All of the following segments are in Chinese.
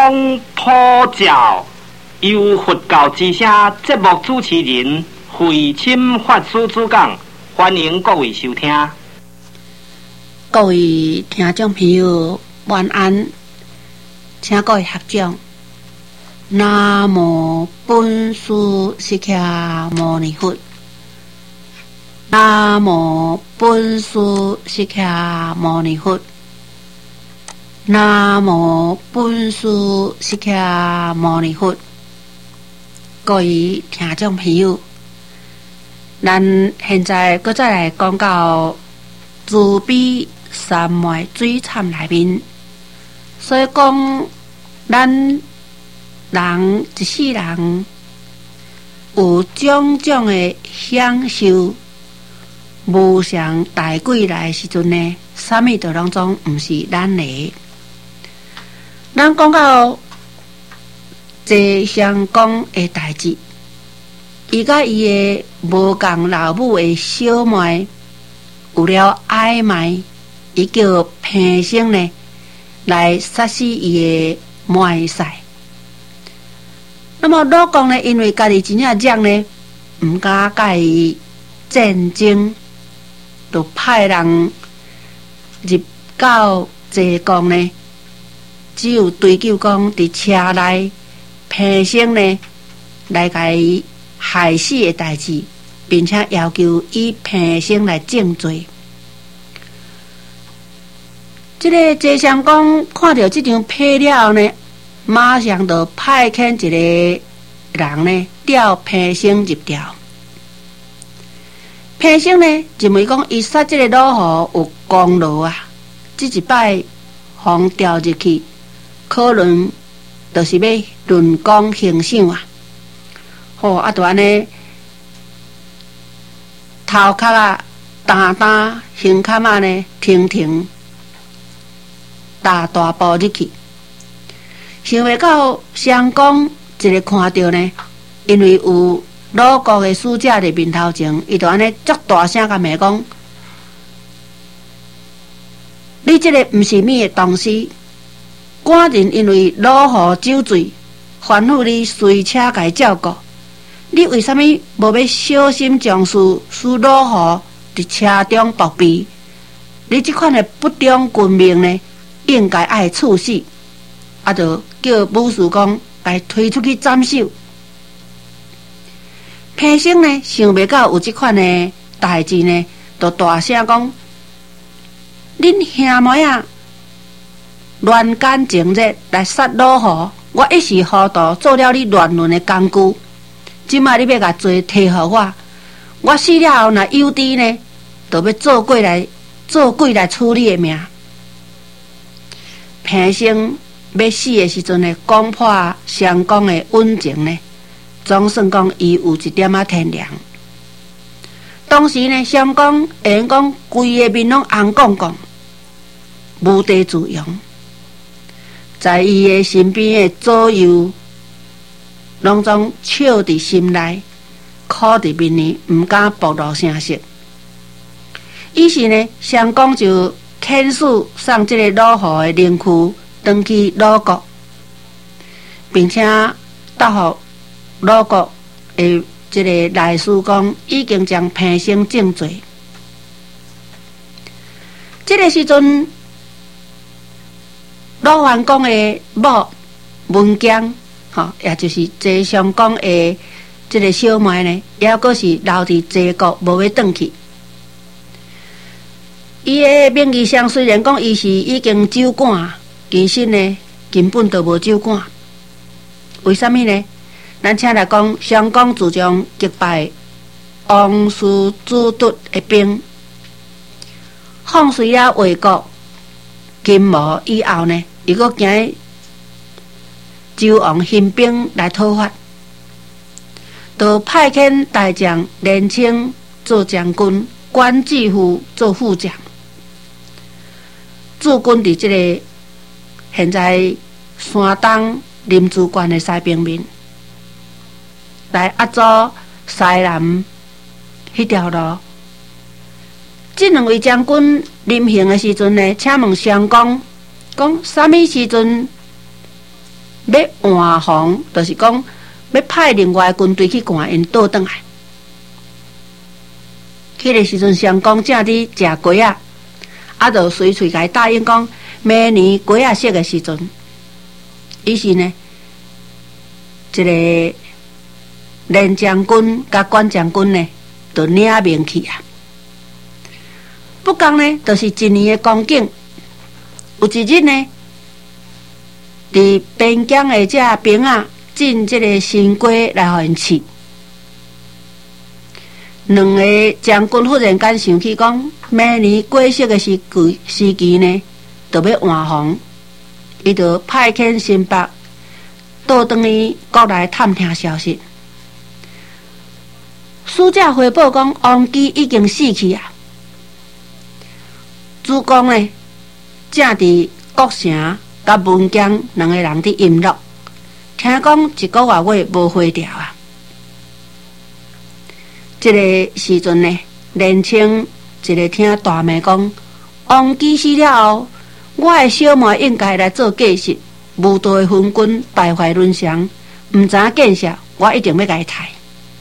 讲普教，由佛教之声节目主持人慧清法师主讲，欢迎各位收听。 各位听众朋友，晚安，请各位合掌。南无本师释迦牟尼佛。南无本师释迦牟尼佛。南无本师释迦牟尼佛。各位听众朋友，咱现在搁再来讲到慈悲三昧水忏内面，所以讲咱人一世人有种种的享受，无常大过来的时阵呢，啥物都拢总毋是咱的。咱讲到坐相公的代志，伊甲伊的无共老母的小妹有了暧昧，伊叫平生呢来杀死伊的妹婿。那么老公呢，因为家己真正犟呢，毋敢甲伊战争，就派人入到济公呢，只有追究讲伫车内平生呢来甲伊害死的代志，并且要求以平生来正罪。这个济相公看到这张批了后呢，马上就派遣一个人呢调平生入调。平生呢认为讲伊杀这个老虎有功劳啊，这一摆互调入去，可能就是要论功行赏啊。好啊，就安尼头壳啊担担，胸坎啊呢挺挺，大步入去。想袂到相公一个看到呢，因为有鲁国的使者伫面头前，伊就安尼足大声甲骂讲：你这个毋是物的东西，寡人因为老虎酒醉，吩咐你随车甲伊照顾，你为什么无要小心将事，使老虎伫车中暴毙？你这款的不忠君命呢，应该爱处死。啊，就叫武士讲来推出去斩首。平生呢想袂到有这款的代志呢，就大声讲：恁兄妹啊，乱干情热来杀老虎，我一时糊涂做了你乱伦的工具，今摆你要甲罪提互我死了后若有知呢，就要做鬼来处理的命。平生要死的时阵呢，讲破相公的恩情呢，总算讲伊有一点仔天良。当时呢，相公会用讲规个面拢红光光，无地自容，在伊的身边的左右，拢总笑伫心内，苦伫面呢，毋敢暴露声色。于是呢，相公就遣使送这个老虎的灵躯回去鲁国，并且答复鲁国的这个内侍讲，已经将平生正罪。这个时阵，鲁桓公的某文姜，也就是济相公的这个小妹呢，也阁是留伫济国，无要转去。伊的名义上虽然讲伊是已经酒馆，其实呢根本就无酒馆。为什么呢？咱请来讲，相公自从击败王叔子突的兵，放水了魏国金毛以后呢，伊阁惊周王兴兵来讨伐，就派遣大将连清做将军，关继父做副将，驻军伫这个现在山东林芝县的西平面，来压阻西南迄条路。这两位将军临行的时阵呢，请问相公，讲啥物时阵要换防，就是讲要派另外军队去赶因倒转来。迄个时阵，襄公正伫食鸡仔，就随嘴甲伊答应讲，明年鸡仔熟的时阵，于是呢，一个连将军甲关将军呢，就领命去啊。不讲呢，就是一年的光景。有一日呢，伫边疆的这兵啊，进这个新鸡来互因试。两个将军忽然间想起讲，明年过节的时期呢，就要换防，伊就派遣新北倒转去国内探听消息。使者回报讲，王基已经死去啊。主公呢，正伫国城甲文江两个人伫阴乐，听讲一个月无回调啊。这个时阵呢，年青一个听大妹讲，王基死了后，我的小妹应该来做继承。无道的昏君败坏伦常，毋知影见识，我一定要甲伊杀。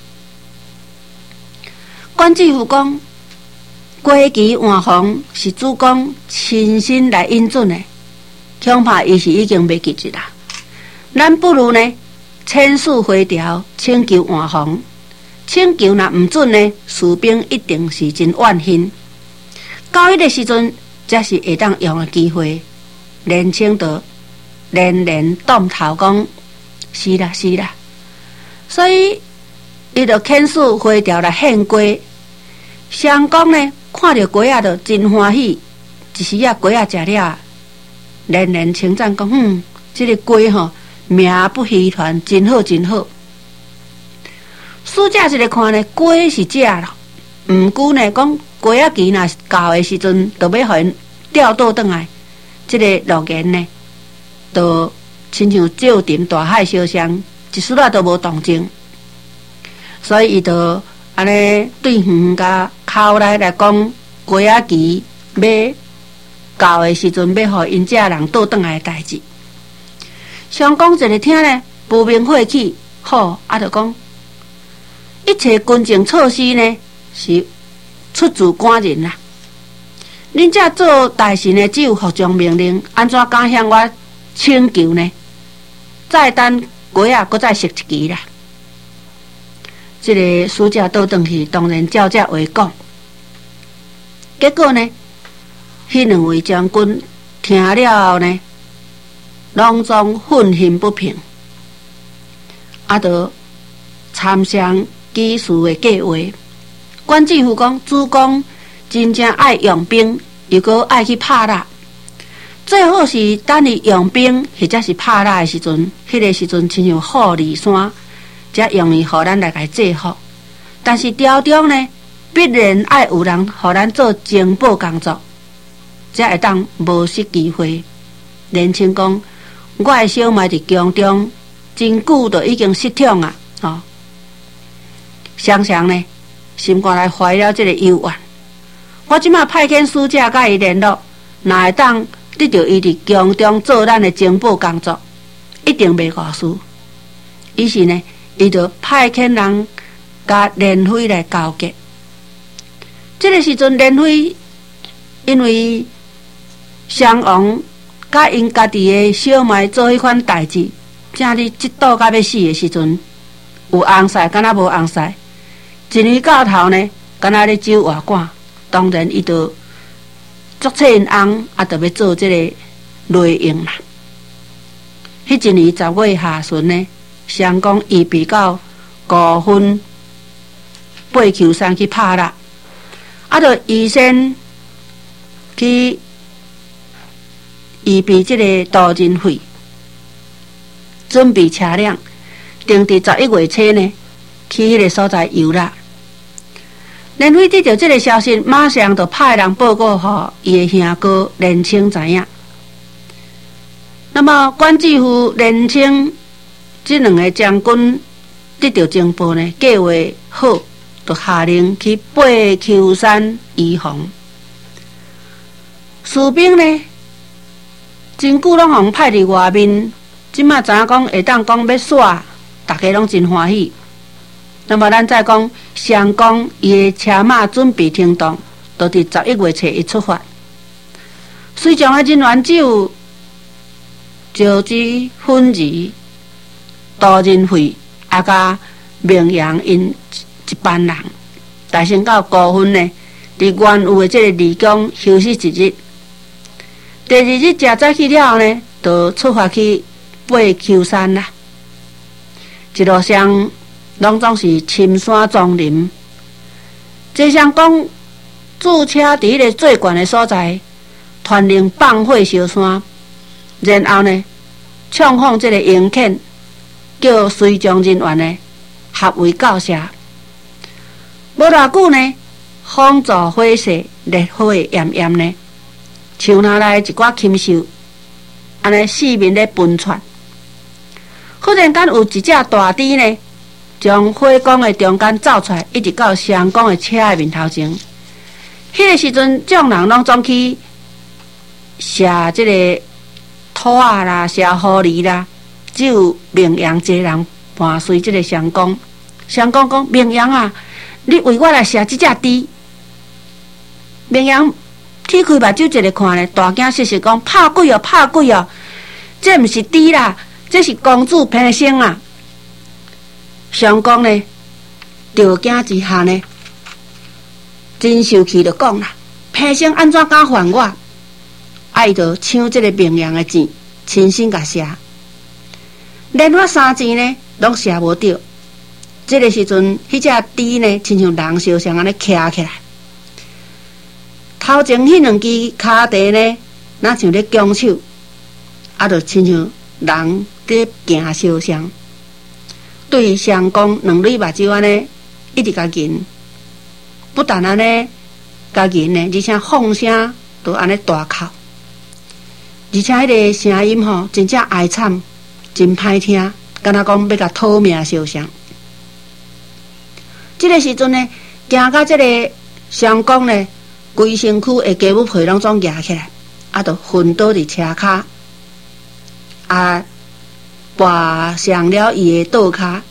关继父讲，过期换防是主公亲身来应准的，恐怕伊是已经袂记住啦。咱不如呢，签署回调，请求换防。请求若毋准呢，士兵一定是真怨恨。到迄个时阵，才是会当用的机会。年青的连连动头讲，是啦是啦。所以伊就签署回调来献鸡。襄公呢，看到鸡仔就真欢喜，一时啊鸡仔食了，连连称赞讲，这个鸡吼名不虚传，真好真好。使者一个看呢，鸡是假了，毋过呢，讲鸡仔期若到的时阵，就要互因调倒转来。这个路言呢，就亲像照沉大海烧香，一丝仔都无动静。所以伊就安尼对远甲口内来讲，鸡仔期要到的时阵，要互因这人倒转来的代志。襄公一个听呢，不明晦气，好，就讲。一切军政措施呢，是出自官人啦。恁这做大臣呢，只有服从命令，安怎敢向我请求呢？再等鸡仔，搁再食一期啦。这个使者倒转去，当然照这话讲。结果呢，迄两位将军听了后呢，拢总愤恨不平，就参详基事的计划。关继父讲，主公真正爱用兵，又搁爱去拍蜡，最好是等伊用兵或者是拍蜡的时阵，迄个时阵亲像虎离山，才容易互咱来甲制服。但是朝中呢，必然爱有人互咱做情报工作，才会当无失机会。年青讲，我的小妹伫宫中真久就已经失宠啊，常常呢，心肝内怀了这个忧怨。我即马派遣使者甲伊联络，若会当得到伊伫宫中做咱的情报工作，一定袂误事。于是呢，伊就派遣人甲连妃来交接。这个时阵，连妃因为襄王甲因家己的小妹做迄款代志，正伫嫉妒甲要死的时阵，有红晒，敢若无红晒。一年到头呢，敢若咧酒外馆，当然伊就作册因翁，就要做这个内应啦。迄一年10月下旬呢，襄公预备到5分8球山去拍蜡，就预先去预备这个渡人费，准备车辆，定伫11月初呢，去迄个所在游览。连妃得到这个消息，马上就派人报告给伊的兄哥连青知影。那么关继父、连青这两个将军得到情报呢，计划好，就下令去八丘山移防。士兵呢，真久拢互派伫外面即马知影讲会当讲要耍，大家拢真欢喜。那么咱再讲上公伊的车马准备停动，就伫11月初一出发。随将的人员酒、招之婚仪、杜仁惠啊，甲明阳因一班人，大升到高分呢，伫原有的这个离宫休息一日。第二日食早起了后呢，就出发去爬丘山啦。一路上拢总是深山丛林，这上讲驻车伫个最悬的所在，团令放火烧山，然后呢，唱放这个营犬，叫随将人员呢合围告射。无偌久呢，风助火势，烈火炎炎呢，树林内一寡禽兽，安尼四面咧奔窜。忽然间有一只大猪呢，从火光的中间走出来，一直到上公的车的面头前。迄个时阵，众人拢总去射这个兔仔啦，射狐狸啦，只有明阳一个人伴随这个上公。上公讲：明阳啊，你为我来射这只猪。明阳踢开目睭一个看咧，大惊失色讲：拍鬼哦，拍鬼哦！这毋是猪啦，这是公主平生啊！上公呢，着惊之下呢，真受气就讲啦：平生安怎敢还我？爱着抢这个明阳的钱，亲身甲射，连我3钱呢，拢射无着。这个时阵，迄只猪呢，亲像人烧像安尼徛起来。头前迄2支骹蹄呢，若像咧拱手，啊，就亲像人伫行烧像。对上公2蕊目睭安尼，一直甲银，不但安尼甲银呢，而且放声都安尼大哭，而且迄个声音吼，真正哀惨，真歹听，敢若讲要甲讨命烧像。这个时阵呢，行到这个上公呢，规身躯的肌肉皮拢总压起来，啊，就昏倒伫车骹，啊，跋上了伊的倒骹，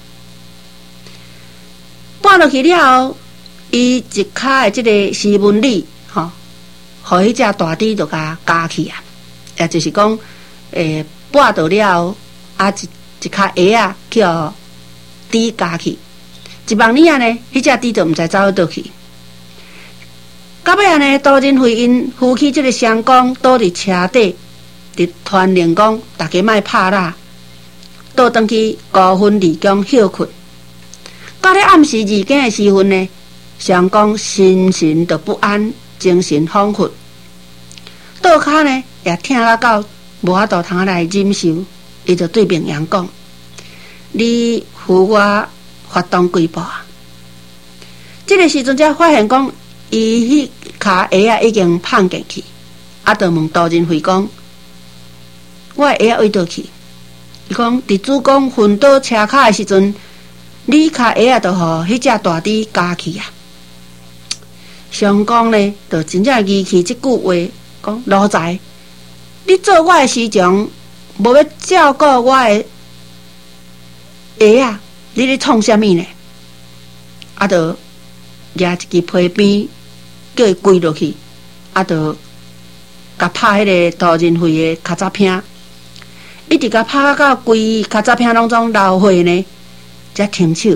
跋落去了后，伊一骹的这个西门里，吼，互迄只大猪就甲夹去啊，也就是讲，跋倒了后，啊，一骹鞋啊，去互猪夹去。一望里啊呢，迄只猪就毋知走到倒去。到尾啊呢，杜仁惠因夫妻这个相公倒伫车底，伫传令讲大家莫拍啦，倒转去高分离宫休困。到了暗时2更的时分呢，相公心神就不安，精神恍惚，倒骹呢也疼到无法度通来忍受，伊就对明阳讲：你扶我发动几步啊？这个时阵才发现讲，伊迄骹鞋啊已经放进去，啊，就问杜仁惠讲：我的鞋位倒去？伊讲：伫主公昏倒车骹的时阵，你骹鞋啊，就互迄只大猪夹去啊。上公呢，就真正记起即句话，讲：奴才，你做我的师长，无要照顾我的鞋啊？你咧创啥物呢？啊，就抓一支皮鞭，叫伊跪落去，啊，就甲拍迄个杜仁惠的脚趾片，一直甲拍到规脚趾片拢总流血呢，才停手。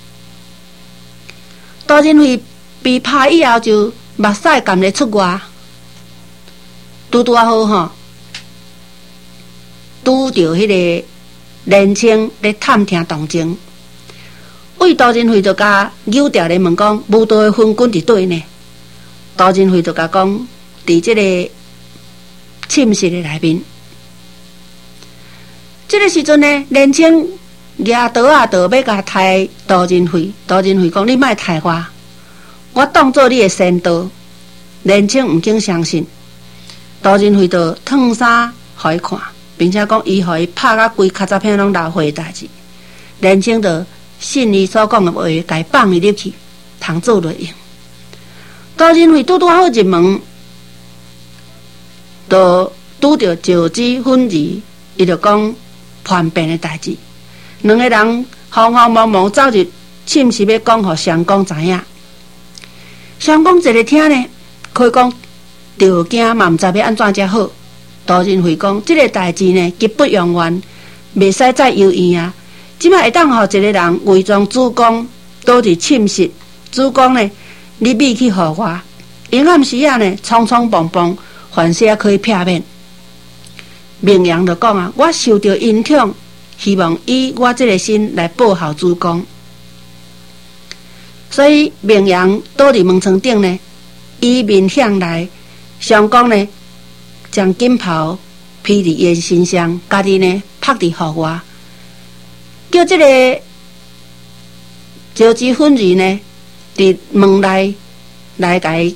杜仁惠被拍以后就目屎含咧出外，拄啊好吼，拄着迄个年青咧探听动静。为杜仁惠就甲扭调咧问讲，无道的昏君伫对呢？杜仁惠就甲讲，伫这个寝室的内面。这个时阵呢，年青拿刀啊，就要甲刣杜仁惠。杜仁惠讲：你莫刣我，我当做你的先刀。年青毋肯相信，杜仁惠就脱衫互伊看，并且讲伊互伊拍甲规脚趾片拢流血的代志。年青就信伊所讲的话，甲伊放伊入去，通做落用。杜仁惠拄好入门，就拄着招之婚仪，伊就讲： 叛变的代志。两个人慌慌忙忙走入寝室要讲互相公知影。相公一个听呢，可以讲着惊嘛，毋知要安怎才好。杜仁惠讲，这个代志呢，急不容缓，袂使再犹豫啊！即摆会当互一个人伪装主公，倒伫寝室。主公呢，你密去互我，阴暗时啊呢，匆匆忙忙，凡事可以避免。明阳就讲啊，我受到恩宠，希望以我这个心来报效主公。所以明阳倒伫门床顶呢，伊面向来，相公呢，将锦袍披伫伊身上，家己呢拍伫户外，叫这个招之妇人呢，伫门内来甲伊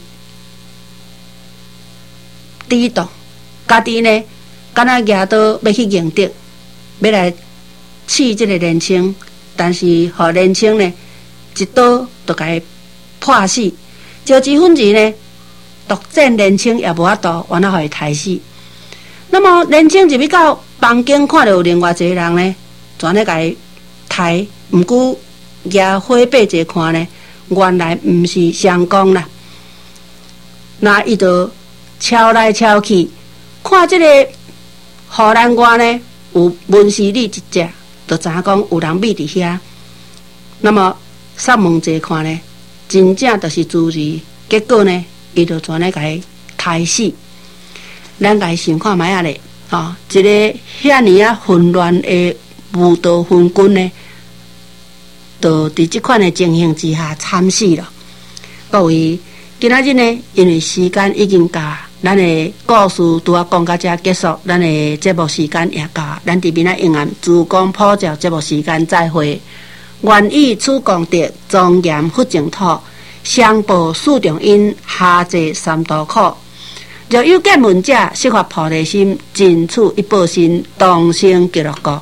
抵挡，家己呢，敢若举刀要去迎敌，要来刺这个年青，但是互年青呢，一刀就甲伊破死。招之妇人呢，独占年青也无法度，完了互伊杀死。那么年青入去到房间，看到有另外一个人呢，全咧甲伊杀。毋过举火把一看呢，原来毋是相公啦。那伊就敲来敲去，看这个护栏外呢有文士女一只，就知影讲有人密伫遐。那么上门一看呢，真正就是主事。结果呢，伊就全咧甲伊杀死。咱甲伊想看卖啊咧，一个遐尼啊混乱的武道昏君呢，就伫即款的情形之下惨死了。各位，今仔日呢，因为时间已经到，咱的故事拄啊讲到这结束，咱的节目时间也到，咱伫明仔永安珠江普照节目时间再会。愿以此功德，庄严佛净土。相报树重因，下济三途苦。若有见闻者，悉发菩提心，尽此一报身，同生极乐国。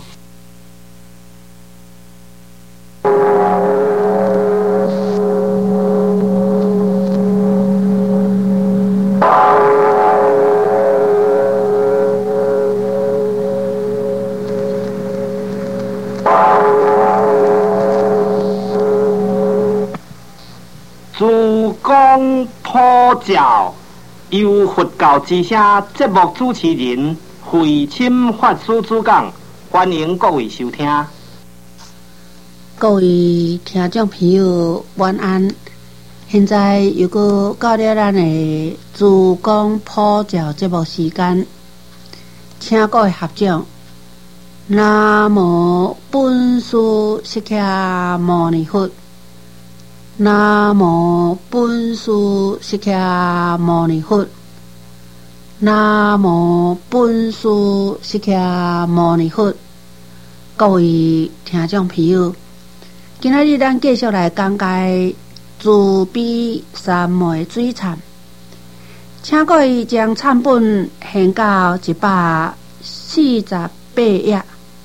珠江普照，由佛教之声节目主持人慧清法师主讲，欢迎各位收听。 各位听众朋友，晚安。现在又搁到了咱的珠江普照节目时间，请各位合掌。南无本师释迦牟尼佛。南无本师释迦牟尼佛。南无本师释迦牟尼佛。各位听众朋友，今仔日咱继续来讲解慈悲三昧水忏，请各位将忏本献到148页。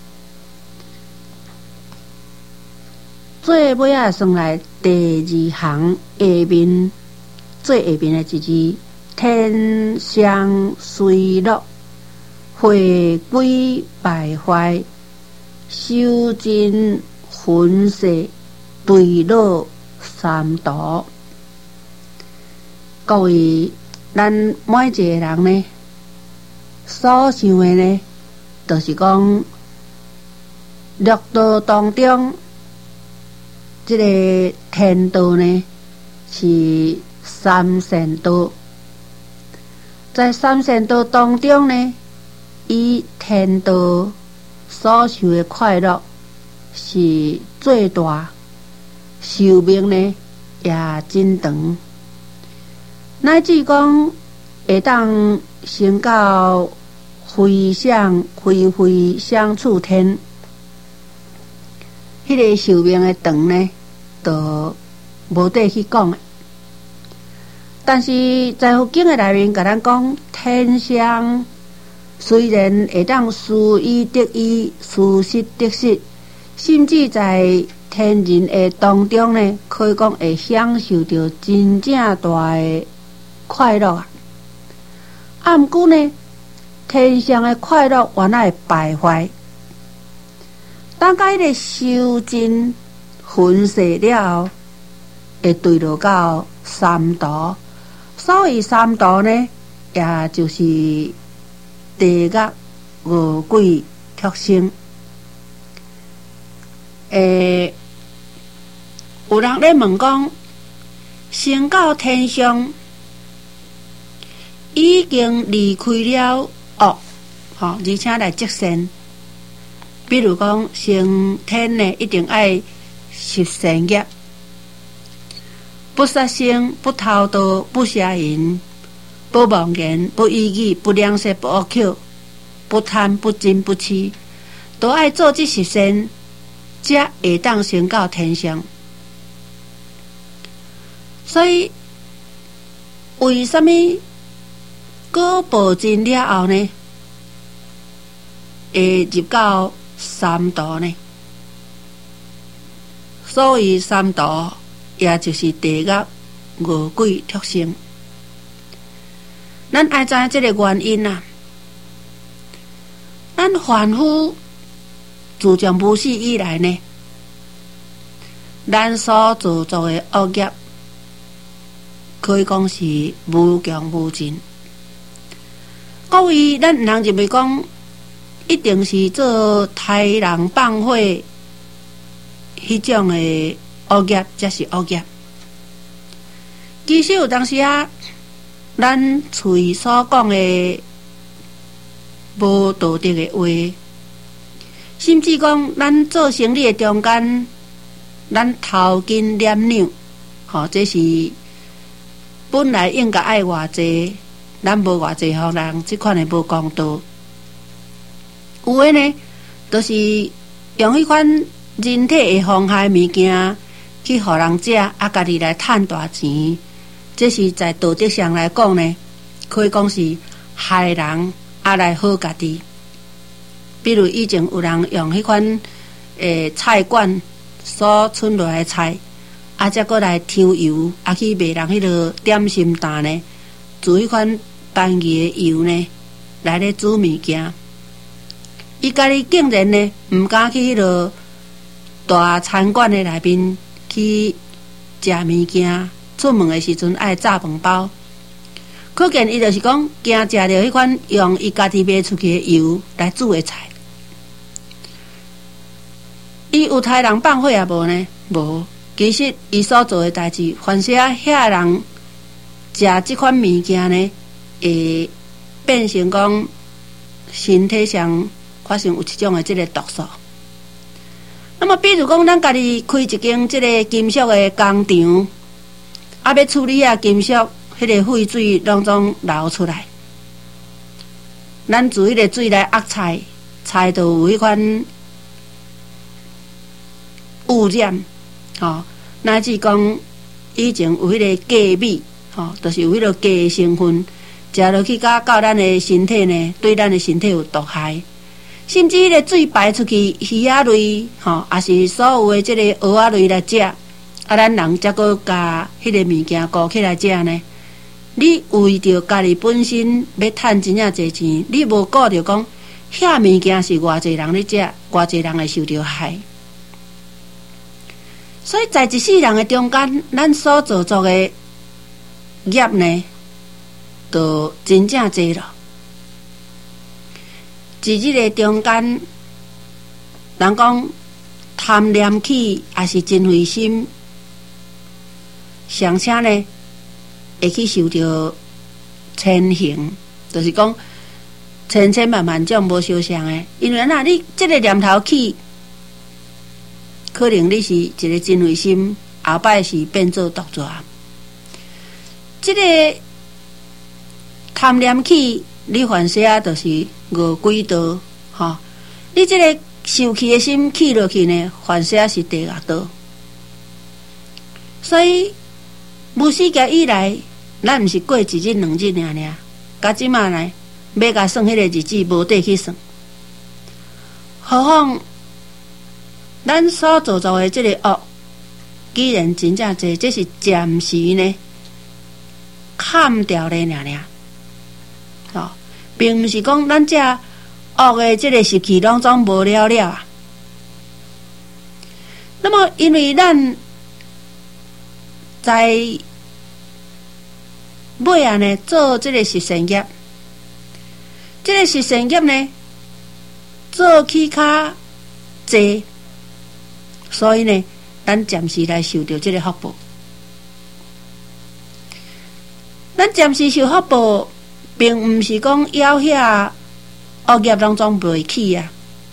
最尾啊，算来第2行下面，最下面的一字：天相随乐，回归败坏，修真魂世，对落三途。各位，咱每一个人呢，所想的呢，就是讲六道当中，这个天道呢是三善道。在三善道当中呢，以天道所受的快乐是最大，寿命呢也真长，乃至讲会当升到飞翔处天，迄个寿命的长呢，就无得去讲的。但是在佛经的内面，甲咱讲天相虽然会当殊依得依，殊失得失，甚至在天人的当中呢，可以讲会享受到真正大的快乐啊。毋过呢，天上的快乐原来会败坏， 当甲迄个修真分析了后，会对落到三毒。所谓三毒呢，也就是地狱、恶鬼、畜生。有人咧问讲，升到天上，已经离开了恶，而且来积善。比如讲，升天呢，一定爱习善业，不杀生、不偷盗、不邪淫、不妄言、不异语、不两舌、不恶口、不贪、不嗔、不痴，都爱做这习善，才会当升到天上。所以，为什么果报尽了后呢，会入到三毒呢？所谓三毒，也就是地狱、恶鬼、畜生。咱爱知影这个原因啊。咱凡夫自从无始以来呢，咱所做的恶业，可以讲是无穷无尽。各位，咱毋通认为讲，一定是做杀人放火迄种的恶业才是恶业。其实有当时啊，咱嘴所讲的无道德的话，甚至讲咱做生意的中间，咱头筋念扭，这是本来应该爱偌济，咱无偌济互人即款的无公道。有诶呢，就是用迄款人体会妨害物件去互人食，家己来赚大钱。这是在道德上来讲呢，可以讲是害人来好家己。比如以前有人用迄款菜馆所剩落来的菜，再过来抽油，去卖人迄落点心担呢，做迄款单鱼的油呢，来咧煮物件。伊家己竟然呢，毋敢去迄落大餐馆的内面去食物件，出门的时阵爱炸饭包。可见伊就是讲，惊食着迄款用伊家己卖出去的油来煮的菜。伊有杀人放火也无呢？无。其实伊所做的代志，凡是遐人食即款物件呢，会变成讲身体上发生有一种的即个毒素。那么，比如讲，咱家己开一间即个金属的工厂，要处理金属迄个废水拢总流出来，咱自迄个水来压菜，菜就有迄款污染，乃至讲以前有迄个镉米，就是有迄个镉成分，食落去到咱的身体呢，对咱的身体有毒害。甚至迄个水排出去，鱼仔类，也是所有的即个蚵仔类来食，咱人则搁加迄个物件顾起来食呢。你为着家己本身要趁真正侪钱，你无顾着讲遐物件是偌济人咧食，偌济人会受着害。所以在一世人的中间，咱所做的业呢，就真正侪咯。在这个中间，人讲贪念起，也是真费心，上车呢会去受到千刑，就是讲千千万万种无相像的。因为你这个念头起，可能你是一个真费心，后摆是变做毒蛇。这个贪念起，你凡事就是恶鬼道，你这个受气的心起落去呢，凡事是地狱道。所以无世界以来，咱毋是过一日两日尔，到即马来要甲算迄个日子无地去算。何况咱所做的这个恶，既然真正侪，这是暂时呢砍掉咧尔，并毋是讲咱这恶的这个时期拢总无了了啊。 那么，因为咱在尾啊呢做这个实践业，这个实践业呢做起较济，所以呢，咱暂时来受到这个福报。咱暂时受福报，并毋是讲以后遐恶业当中袂起啊。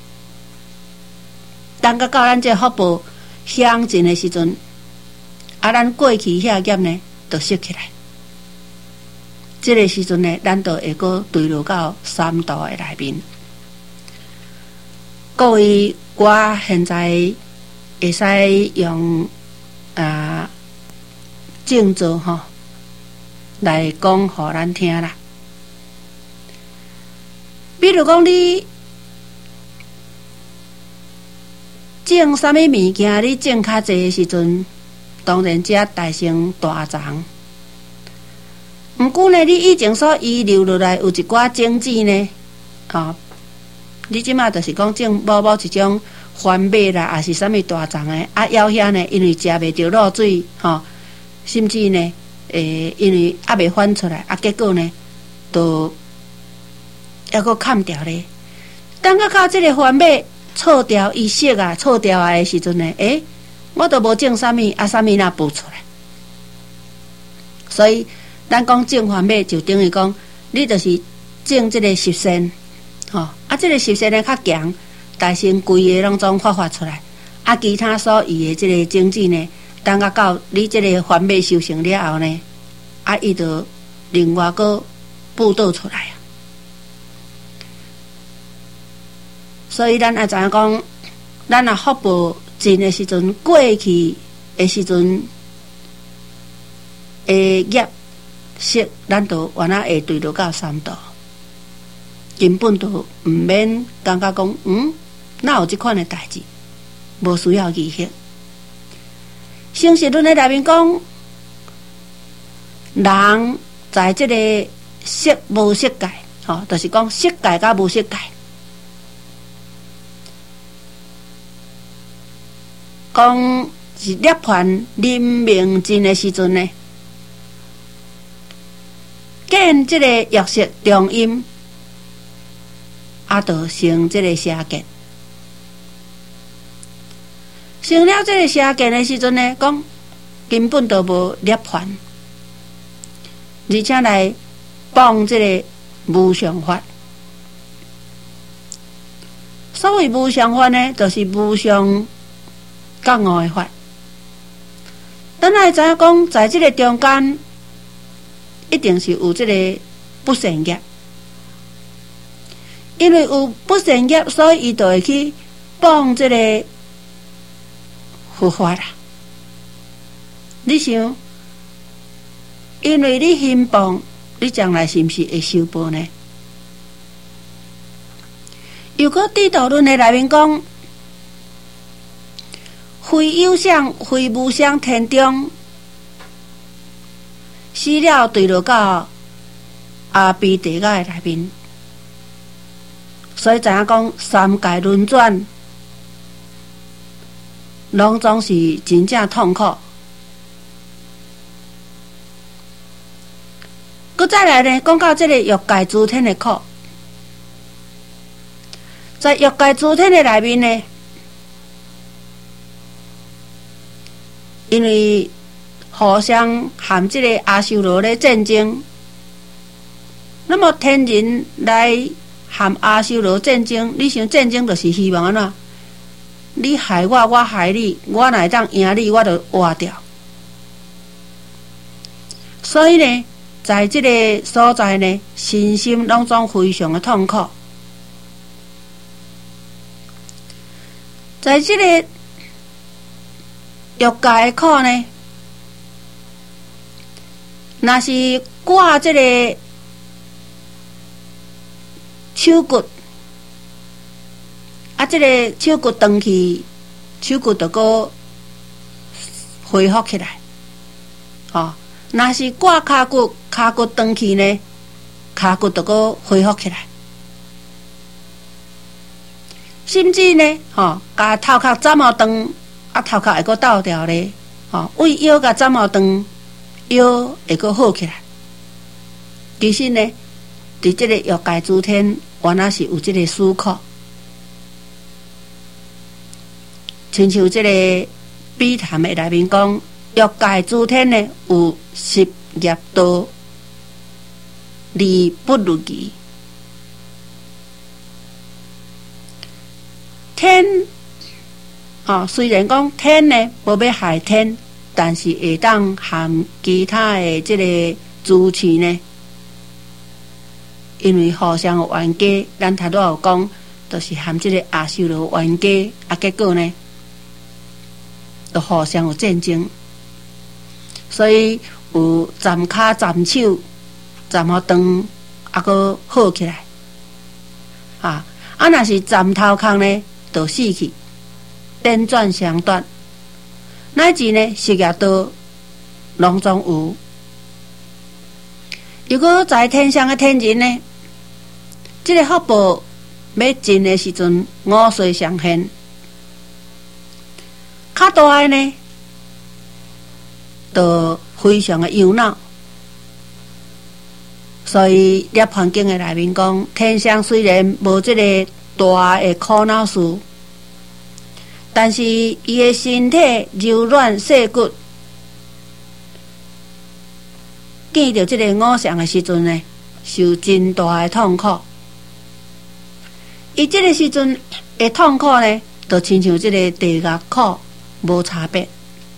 等到咱这福报享尽的时阵，咱过去遐业呢，就熄起来。这个时阵呢，咱就会个坠落到三道的内面。各位，我现在会使用正做吼来讲互咱听啦。比如讲，你种啥物物件，你种较济的时阵，当然才大成大长。毋过呢，你以前所遗留落来有一寡种子呢，你即马就是讲种某一种番麦啦，还是啥物大长的啊？要遐呢，因为食袂着露水，甚至呢，因为还袂翻出来，结果呢，都还佫砍掉咧。等到这个番麦错掉伊色啊，错掉的时阵呢，我都无种啥物，啥物那补出来。所以，咱讲种番麦就等于讲，你就是种这个习性，这个习性呢较强，大成规个当中发出来，其他所有的这个种子呢，等到你这个番麦收成了后呢，伊就另外个补倒出来啊。所以咱也知影讲，咱若福报尽的时阵，过去的时阵，业色咱就原来会对落到三道，根本就毋免感觉讲，哪有这款的代志，无需要疑惑。成实论的内面讲，人在这个色无色界，就是讲色界甲无色界。讲是涅槃临命尽的时阵呢，见这个药色中阴，就成这个邪见。成了这个邪见的时阵呢，讲根本都无涅槃，而且来帮这个无常法。所谓无常法呢，就是无常觉悟的法。咱来知影讲，在这个中间，一定是有这个不善业，因为有不善业，所以伊就会去帮这个佛法啦。你想，因为你兴帮，你将来是毋是会受报呢？又搁地道论的内面讲，非有相，非无相天中，死了坠落到阿鼻地界内面。所以知影讲三界轮转，拢总是真正痛苦。搁再来呢，讲到这个欲界诸天的苦，在欲界诸天的内面呢，因为互相含这个阿修罗的战争，那么天人来含阿修罗战争，你想战争就是希望安怎？你害我，我害你，我哪会当赢你，我就活掉。所以呢，在这个所在呢，身心当中非常的痛苦。在这个欲界的苦呢，若是挂这个手骨，这个手骨断去，手骨就个恢复起来。若是挂骹骨，骹骨断去呢，骹骨就个恢复起来。甚至呢，甲头壳斩啊断， 头壳会阁倒掉咧，胃腰甲斩毛长，腰会阁好起来。其实呢，伫即个药界诸天，原来是有即个思考，亲像即个笔谈的内面讲，药界诸天呢有10业道，理不如义。天，虽然讲天呢无要害天，但是会当含其他的即个主持呢，因为互相有冤家，咱头拄有讲，就是含即个阿修罗冤家，结果呢，就互相有战争，所以有站骹、站手、站好长，阁好起来，若是站头壳呢，就死去，颠转相断，乃至呢事业道拢总有。如果在天上的天人呢，这个福报要尽的时阵，五岁上现，较大的呢，就非常的忧恼。所以《涅槃经》的内面讲，天上虽然无这个大的苦恼事，但是伊的身体柔软细骨，见到这个五相的时阵呢，受真大的痛苦。伊这个时阵的痛苦呢，就亲像这个地狱苦无差别。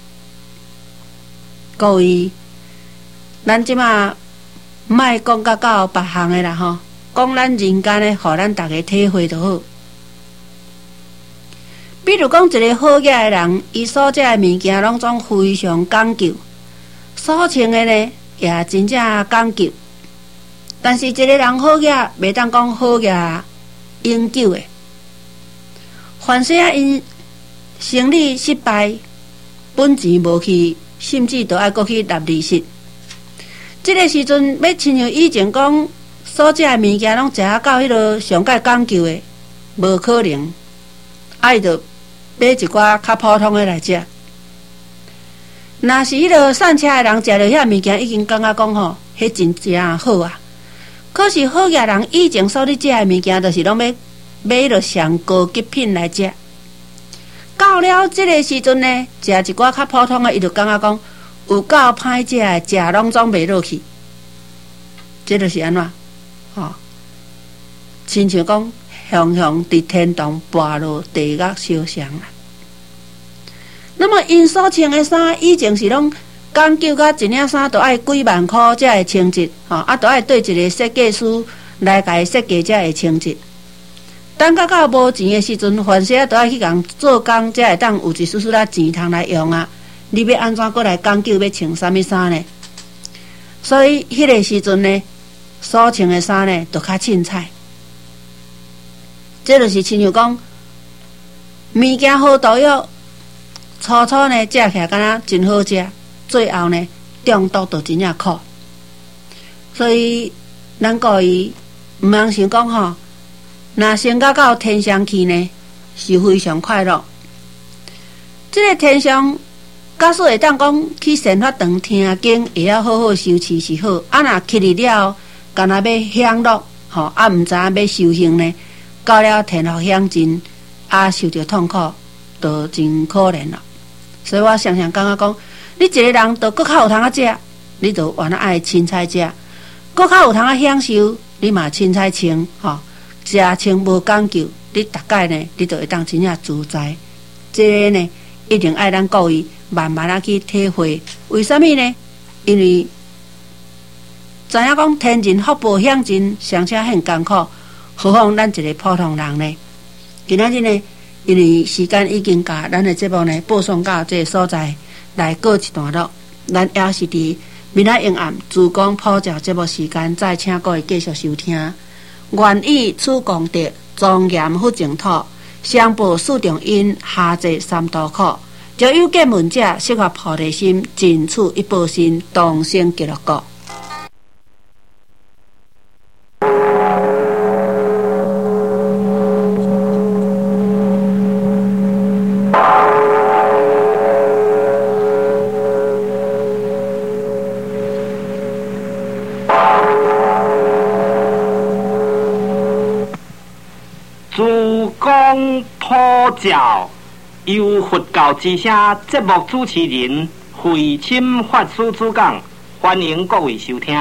各位，咱即马莫讲到别项的啦讲咱人间的，互咱大家体会就好。比如讲，一个好业的人，伊所食的物件拢总非常讲究，所穿的呢也真正讲究。但是一个人好业，袂当讲好业永久的。凡是因生理失败，本钱无去，甚至都爱搁去纳利息。这个时阵要亲像以前讲，所食的物件拢食到迄落上界讲究的，无可能。爱着买一寡较普通的来食。若是迄落散车的人食着遐物件，已经感觉讲迄真正好啊。可是好业人以前所咧食的物件，就是拢要买迄落上高级品来食。到了这个时阵呢，食一寡较普通的，伊就感觉讲有够歹食的，食拢总袂落去。这就是安怎？亲像讲雄雄伫天堂跋落地狱烧香啦。那么因所穿的衫，以前是拢讲究甲一领衫都爱几万块才会清洁，都爱对一个设计师来甲伊设计才会清洁。等到无钱的时阵，凡事都爱去共做工，才会当有一丝丝仔钱通来用啊。你要安怎过来讲究要穿啥物衫呢？所以迄个时阵呢，所穿的衫呢，就较凊彩。这就是亲像讲，物件好毒药，初初呢食起来敢若真好食，最后呢中毒就真正苦。所以咱各位毋通想讲若升到天上去呢，是非常快乐。这个天上，假使会当讲去善法堂听经，会晓好好修持是好。若去哩了，干那要享乐，毋知影要修行呢，到了天福享尽，受着痛苦，就真可怜了。所以我常常感觉讲，你一个人就搁较有通食，你就原来爱凊彩食，搁较有通享受，你嘛凊彩穿，食穿无讲究，你大概呢，你就会当真正自在。这个呢，一定爱咱各位慢慢去体会。为什么呢？因为知影讲天人福报享尽，尚且很艰苦，何况咱一个普通人呢？今仔日呢，因为时间已经甲咱的节目呢播送到这个所在来告一段落，咱也是伫明仔阴暗主讲普照节目时间，再请各位继续收听。愿以此功德，庄严佛净土，上报四重因，下济三途苦。若有见闻者，适合菩提心，尽此一报身，同生极乐国。 公普照，由佛教之声节目主持人慧钦法师主讲，欢迎各位收听。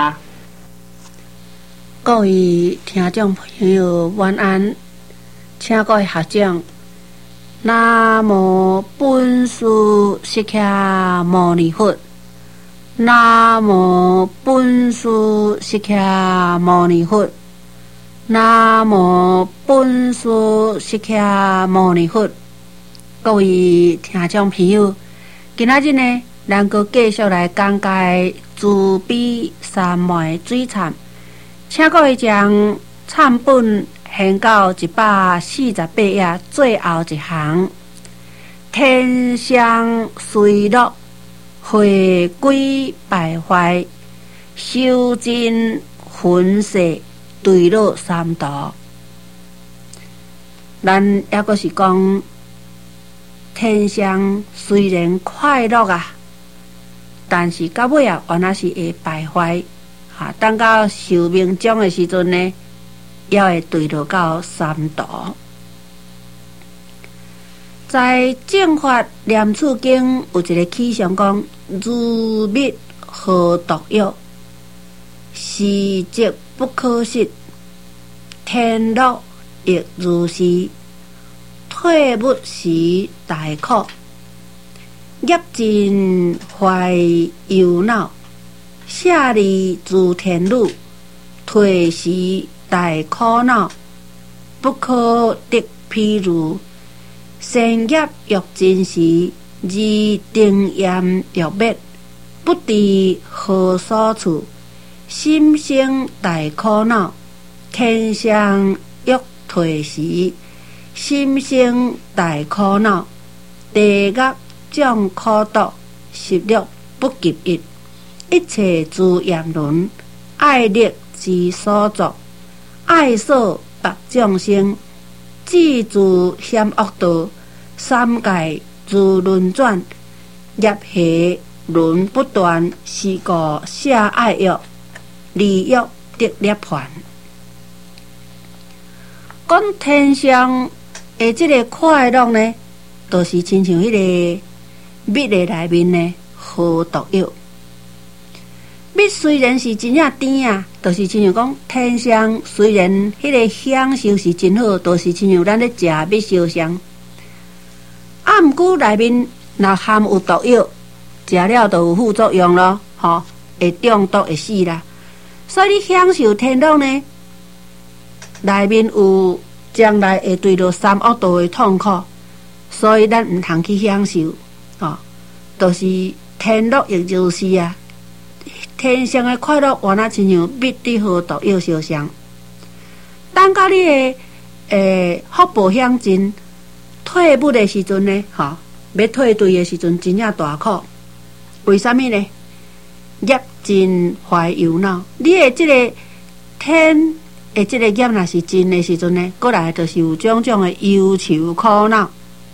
各位听众朋友，晚安，请各位学长。南无本师释迦牟尼佛。南无本师释迦牟尼佛。南无本师释迦牟尼佛。各位听众朋友，今仔日呢，咱阁继续来讲解慈悲三昧水忏，请各位将忏本献到148页最后一行。天相随乐，回归败坏，修真魂世，对落三毒。咱也阁是讲，天相虽然快乐啊，但是到尾啊，原来是会败坏。等到寿命终的时阵呢，也会对落到三毒。在《正法念处经》有一个起上讲：如密何毒药，时节不可失。天乐亦如是，退没时大苦。业尽怀忧恼，下利诸天路，退时大苦恼。不可得譬如，善业欲尽时，而定验欲灭，不知何所处，心生大苦恼。天相欲退时，心生大苦恼。地狱将苦毒，习力不及一。一切诸言论，爱力之所作，爱所百众生，自自险恶道，三界自轮转，业下轮不断，是故下爱欲，利欲得涅槃。讲天上的这个快乐呢，就是亲像迄个蜜的内面呢，好毒药。蜜虽然是真正甜啊，就是亲像讲天上虽然迄个享受是真好，就是亲像咱咧食蜜烧香。毋过内面若含有毒药，食了就有副作用咯，会中毒会死啦。所以你享受天乐呢，内面有将来会对着三恶道的痛苦，所以咱毋通去享受。就是天乐亦如是啊。天上的快乐，原来亲像蜜伫好毒药烧香。等到你的福报享尽，退没的时阵呢，要退队的时阵，真正大苦。为什么呢？业尽怀忧恼。你的这个天的这个业若是尽的时阵呢，过来就是有种种的忧愁苦恼。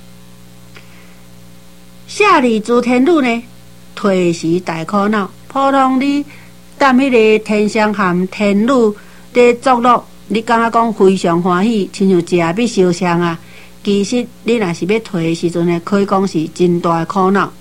下利诸天路呢，退时大苦恼。普通你踮迄个天上含天路在作乐，你感觉讲非常欢喜，亲像食蜜烧香啊。其实你若是要退的时阵呢，可以讲是真大的苦恼。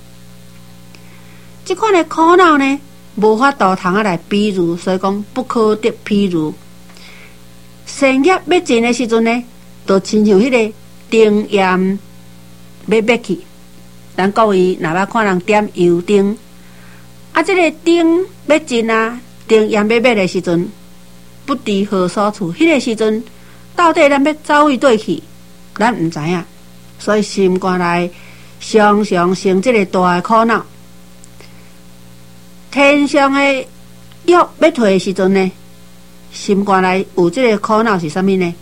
这款的苦恼呢，无法度通来比喻，所以讲不可得譬如。善业要尽的时阵呢，就亲像迄个灯焰要灭去。咱各位若捌看人点油灯。这个灯要尽啊，灯焰要灭的时阵，不知何所处。迄个时阵，到底咱要走位对去，咱毋知影。所以心肝内常常生这个大的苦恼。天上的欲要退的时阵呢，心肝内有这个苦恼是啥物呢？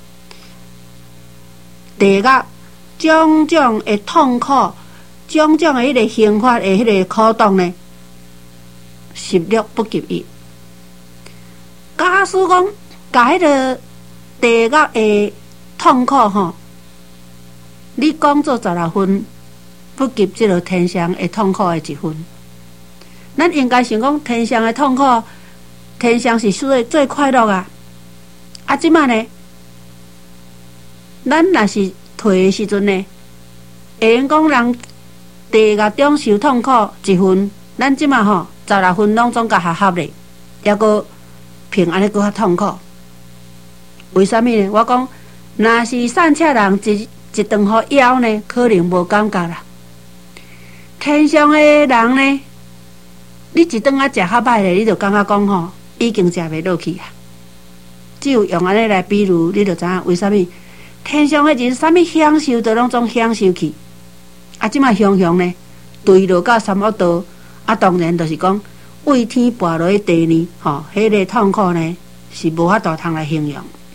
地狱种种的痛苦，种种的迄个刑罚的迄个苦毒呢，习力不及伊。假使讲，甲迄个地狱的痛苦你讲做16分，不及这个天上的痛苦的1分。咱应该想讲，天上的痛苦，天上是最快乐啊！即摆呢， 咱若是退的时阵呢，会用讲人地狱中受痛苦1分，咱即马吼16分拢总甲合合咧，抑个平安尼搁较痛苦。为什么呢？我讲，若是散车人一顿互枵呢，可能无感觉啦。天上的人呢，你一顿食较歹咧，你就感觉讲吼，已经食袂落去啊。只有用安尼来比喻，你就知影为什么天上的人啥物享受都拢总享受去。啊，即马雄雄呢，坠落到三恶道，啊，当然就是讲为天跋落去地呢，吼，迄个痛苦呢是无法度通来形容。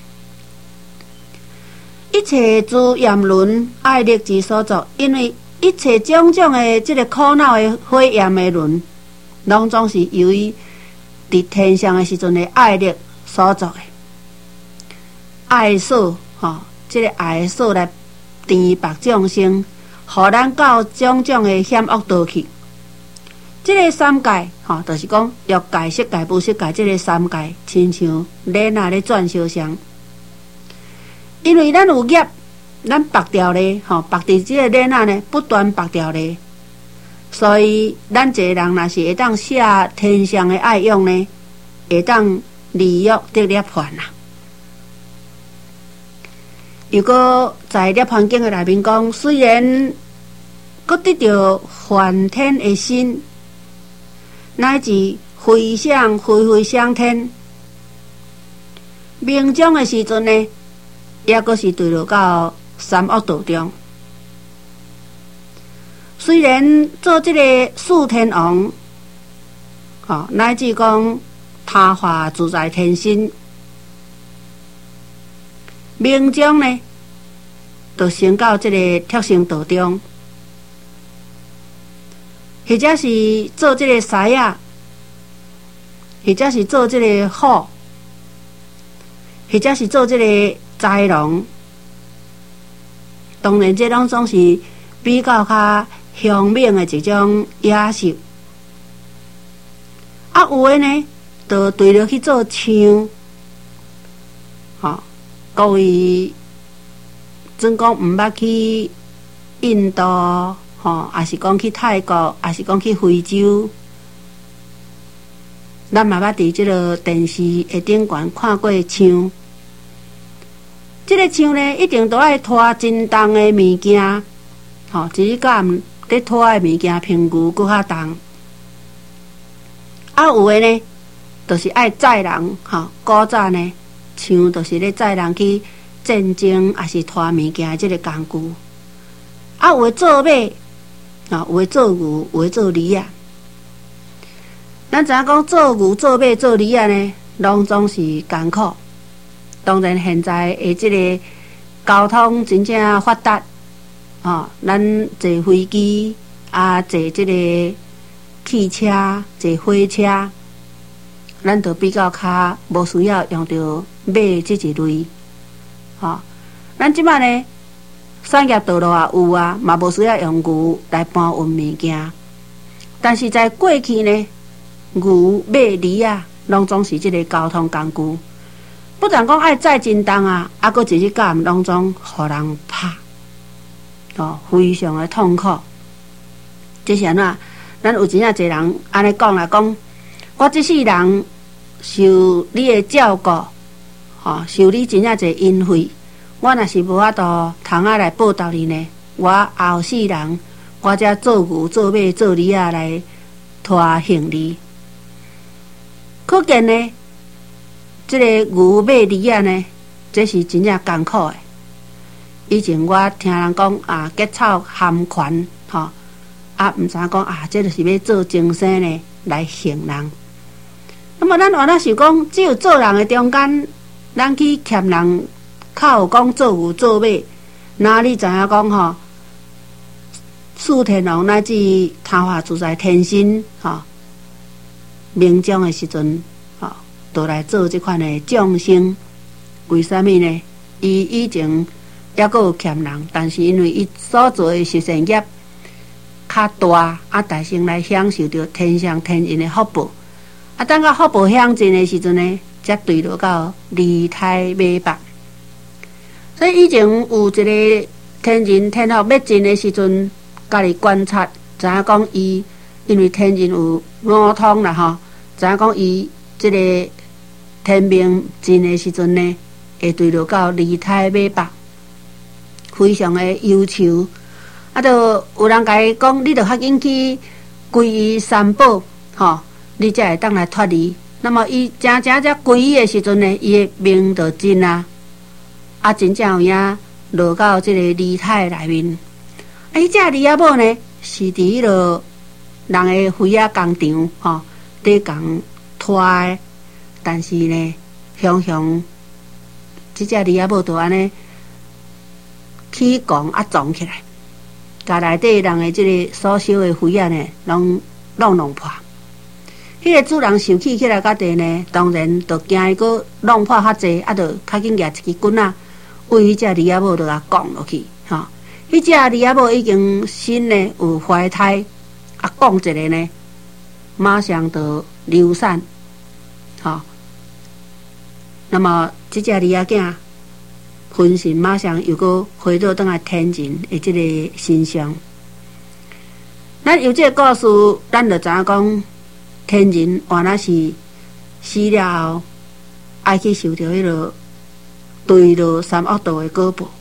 一切诸炎轮爱力之所作，因为一切种种的这个苦恼的火焰的轮，拢总是由于伫天上的时阵的爱力所作的。爱锁，吼，这个爱锁来颠拔众生，互咱到种种的险恶道去。这个三界，吼，就是讲欲界、色界、无色界，这个三界，亲像链啊咧转相像。因为咱有业，咱拔掉咧，吼，拔伫这个链啊呢，不断拔掉咧，所以咱一个人若是会当写天上的爱用呢，会当利欲得涅槃啦。如果在涅槃经的内面讲，虽然搁得到梵天的心，乃至飞翔飞上天，冥中的时阵呢，也搁是坠落到三恶道中。虽然做这个四天王，乃至讲他化自在天身，冥中呢，就升到这个特生道中，或者是做这个狮仔，或者是做这个虎，或者是做这个豺狼。当然，这拢总是比较较凶猛的一种野兽。啊，有的呢，就对落去做枪，各位真讲毋捌去印度，还是讲去泰国，还是讲去非洲，咱嘛捌伫即个电视的顶悬看过枪。即个枪呢，一定都爱拖真重的物件，只甲咧拖的物件评估搁较重。啊，有的呢，就是爱载人，古早呢，枪就是咧载人去战争，还是拖物件的即个工具。啊，有的做马，有的做牛，有的做驴啊。咱知影讲做牛、做马、做驴啊呢，拢总是艰苦。当然，现在的即个交通真正发达，咱坐飞机啊，坐即个汽车、坐火车，咱就比较较无需要用到马即一类。咱即摆呢，产业道路也有啊，嘛无需要用牛来搬运物件。但是在过去呢，牛、马、驴啊，拢总是即个交通工具。不但讲爱载真重啊，还佫一日到晚拢总互人拍，非常的痛苦。这是安怎？咱有真正侪人安尼讲啦，讲我这世人受你的照顾，受你真正侪恩惠，我若是无法度通啊来报答你呢，我后世人我才做牛、做马、做驴啊来拖行李。可见呢，这个牛马驴啊呢，这是真正艰苦的。以前我听人讲结草含权，毋知讲这就是要做精生呢来行人。那么咱原来想讲，只有做人的中间，咱去欠人靠有讲做牛做马，哪里知影讲四天王乃至他化自在天身，冥中的时阵，都来做这款的众生。为什么呢？伊以前也阁有欠人，但是因为伊所做的实善业较大，大生来享受到天上天人的福报。等到福报享尽的时阵呢，才坠落到离胎尾巴。所所以以前有一个天人天后要进的时阵，家己观察，知影讲伊因为天人有五通啦吼，知影讲伊即个天命进的时阵呢，会对着到离胎马腹，非常的忧愁。啊，就有人甲伊讲，你着较紧去皈依三宝，吼，你才会当来脱离。那么伊真正才皈依的时阵呢，伊的命就真啊，啊，真正有影落到即个离胎内面。啊，伊这李阿母呢，是伫迄落人的肥仔工厂，吼，伫工拖的，但是呢，常常即只李阿母就安尼起狂啊撞起来。甲内底人的即个所烧的灰啊呢，拢弄破。迄个主人生气起来，到底呢，当然就惊伊个弄破较济，啊，就较紧举一支棍仔，为迄只李阿母就甲降落去，吼。迄只李阿母已经心呢有怀胎，啊，降一个呢，马上就流产，吼。那么即只李阿囝。魂神马上又搁回到倒来天人的即个身上。咱由这个故事，咱就知影讲，天人原来是死了后，爱去受到迄落对落三恶道的果报。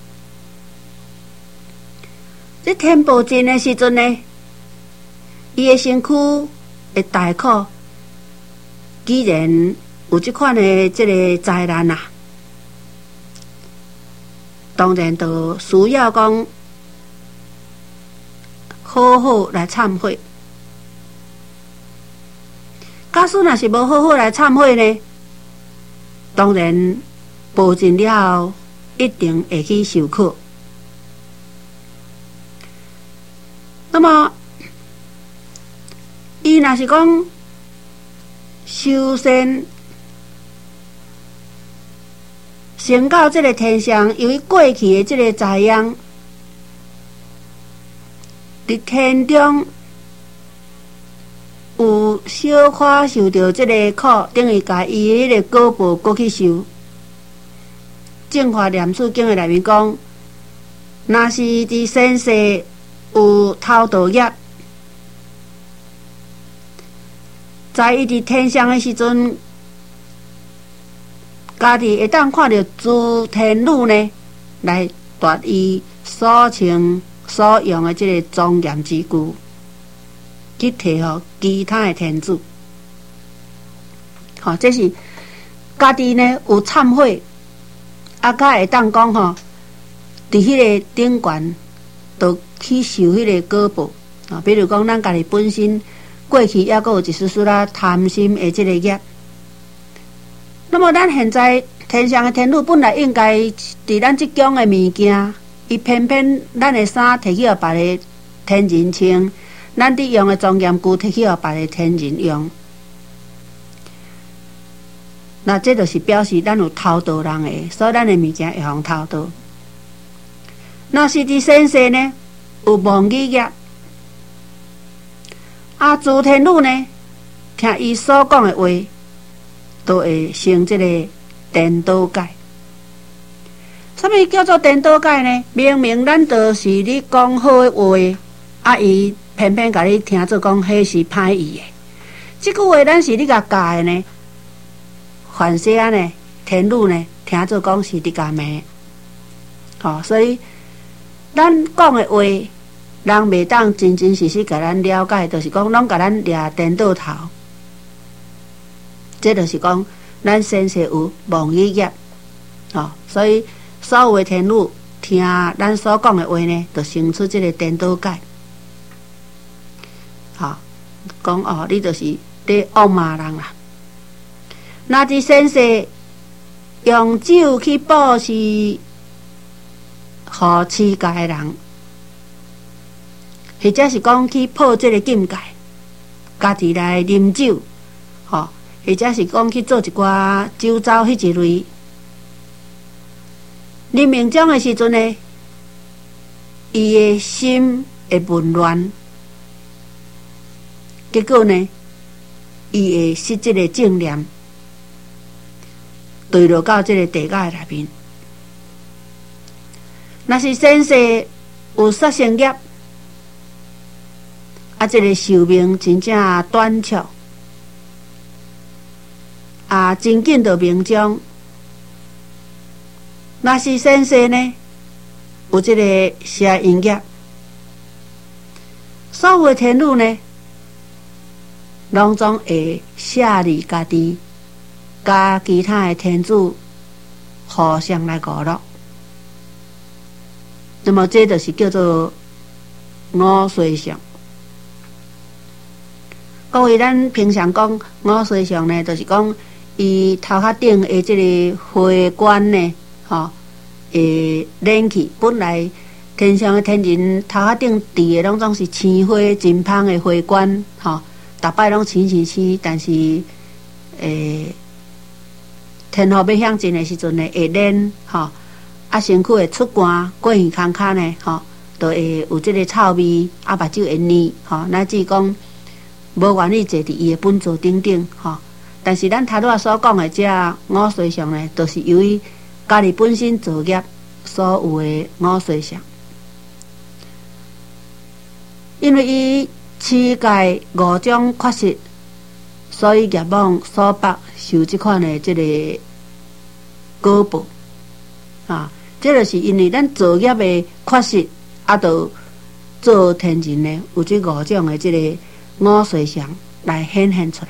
这天报尽的时阵呢，伊的身躯会大苦，既然有即款的即个灾难啊！当然，就需要讲好好来忏悔。假使若是无好好来忏悔呢，当然报尽了后，一定会去受苦。那么，伊若是讲修仙。升到这个天上，由于过去的这个灾殃，伫天中有小可受到这个苦，等于甲伊迄个果报过去受。正法念处经的内面讲，若是伫先世有偷盗业，在伊伫天上的时阵。家己会当看到诸天女呢，来夺伊所穿所用的这个庄严之具，去摕互其他的天子。这是家己呢有忏悔，啊，才会当讲伫迄个顶悬，就去受迄个果报啊。比如讲，咱家己本身过去也有一丝丝啦贪心的这个业。那么，咱现在天上的天女本来应该伫咱即种的物件，伊偏偏咱的衫摕去互别个天人穿，咱伫用的庄严具摕去互别个天人用，那这就是表示咱有偷盗人的，所以咱的物件会互偷盗。若是伫先世呢，有妄语业，啊，诸天女呢，听伊所讲的话。都会成这个颠倒界。什么叫做颠倒界呢？明明咱都是你讲好的话，啊，伊偏偏甲你听做讲，迄是歹意的。这句话咱是你甲教的呢，凡世啊呢，天女呢，听做讲是你甲骂。所以咱讲的话，人袂当真真实实甲咱了解，就是讲，拢甲咱掠颠倒头。这就是讲，咱先世有妄语业，所以所有的天女听咱所讲的话呢，就生出这个颠倒界。讲你就是在恶骂人啦。那伫先世用酒去布施，予持戒的人，或者是讲去破这个禁戒，家己来啉酒，或者是讲去做一寡酒糟迄一类，啉命中的时阵呢，伊的心会紊乱，结果呢，伊会失这个正念，坠落到这个地界内面。 若是先生有杀生业，这个寿命真正短促，真紧就命中。若是先生呢，有这个邪因业，所有的天女呢，拢总会舍离家己，甲其他的天主互相来娱乐。那么这就是叫做五随相。各位，咱平常讲五随相呢，就是讲伊头壳顶的这个花冠呢，会冷去。本来天上的天人头壳顶戴的拢总是青花真芳的花冠，逐摆拢青，但是天候要向前的时阵呢，会冷，身躯会出汗，过耳空空呢，都会有这个臭味，目睭会黏，乃至讲无愿意坐伫伊的本座顶顶，但是咱头拄仔所讲的这五随相呢，都是由于家己本身造业所有的五随相，因为伊持戒五种缺失，所以业网所绑受这款的这个果报这就是因为咱造业的缺失，就做天人呢有这五种的这个五随相来显现出来。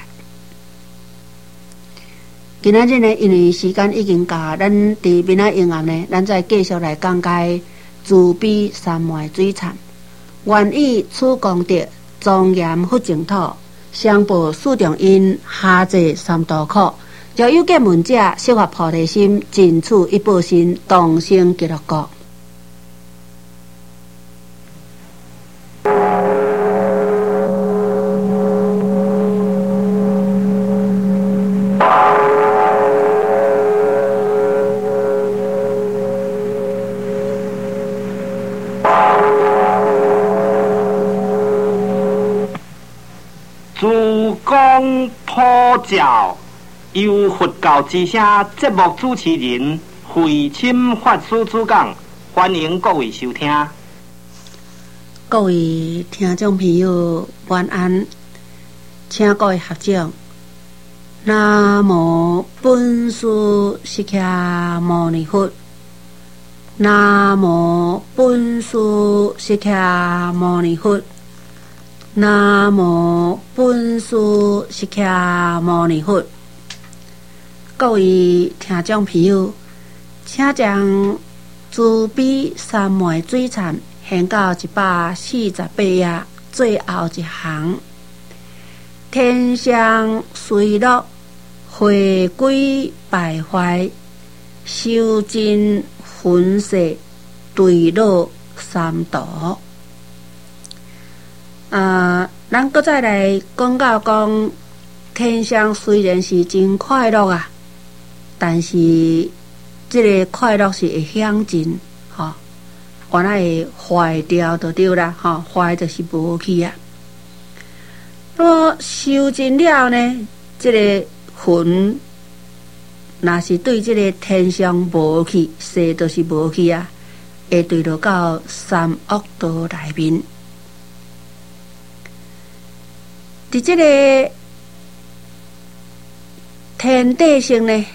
今仔日呢，因为时间已经到，咱伫明仔阴暗呢，咱再继续来讲解慈悲三昧水忏，愿以此功德庄严佛净土，相报四重因，下济三途苦。若有见闻者，悉发菩提心，尽此一报身，同生极乐国。 诸公普照。由佛教之声节目主持人慧钦法师主讲，欢迎各位收听。 各位听众朋友，晚安，请各位合掌。南无本师释迦牟尼佛。南无本师释迦牟尼佛。南无本师释迦牟尼佛。各位听众朋友，请将慈悲三昧水忏献到148页最后一行。天上随乐，回归败坏，修真分世，对落三途。咱搁再来讲到讲，天上虽然是真快乐但是这个快乐是会享尽，原来会坏掉就对啦，坏就是无去那么修尽了呢，这个魂若是对这个天上无去，世就是无去会对落到三恶道内面。伫这个天地性呢，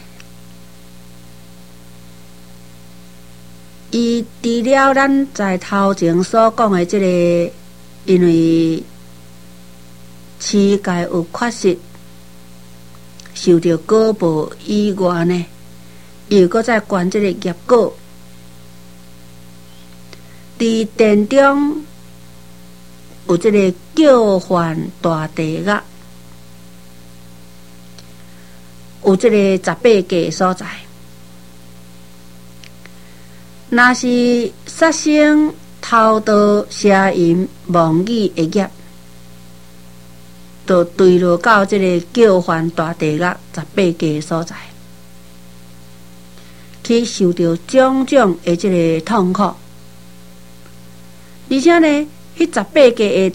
伊除了咱在头前所讲的这个，因为持戒有缺失，受到果报以外呢，又搁再管这个业果。伫殿中有这个叫唤大地狱，有这个18个所在。若是杀生、偷盗、邪淫、妄语的业，就对落到这个叫唤大地狱18个所在，去受到种种的这个痛苦。而且呢，迄18个的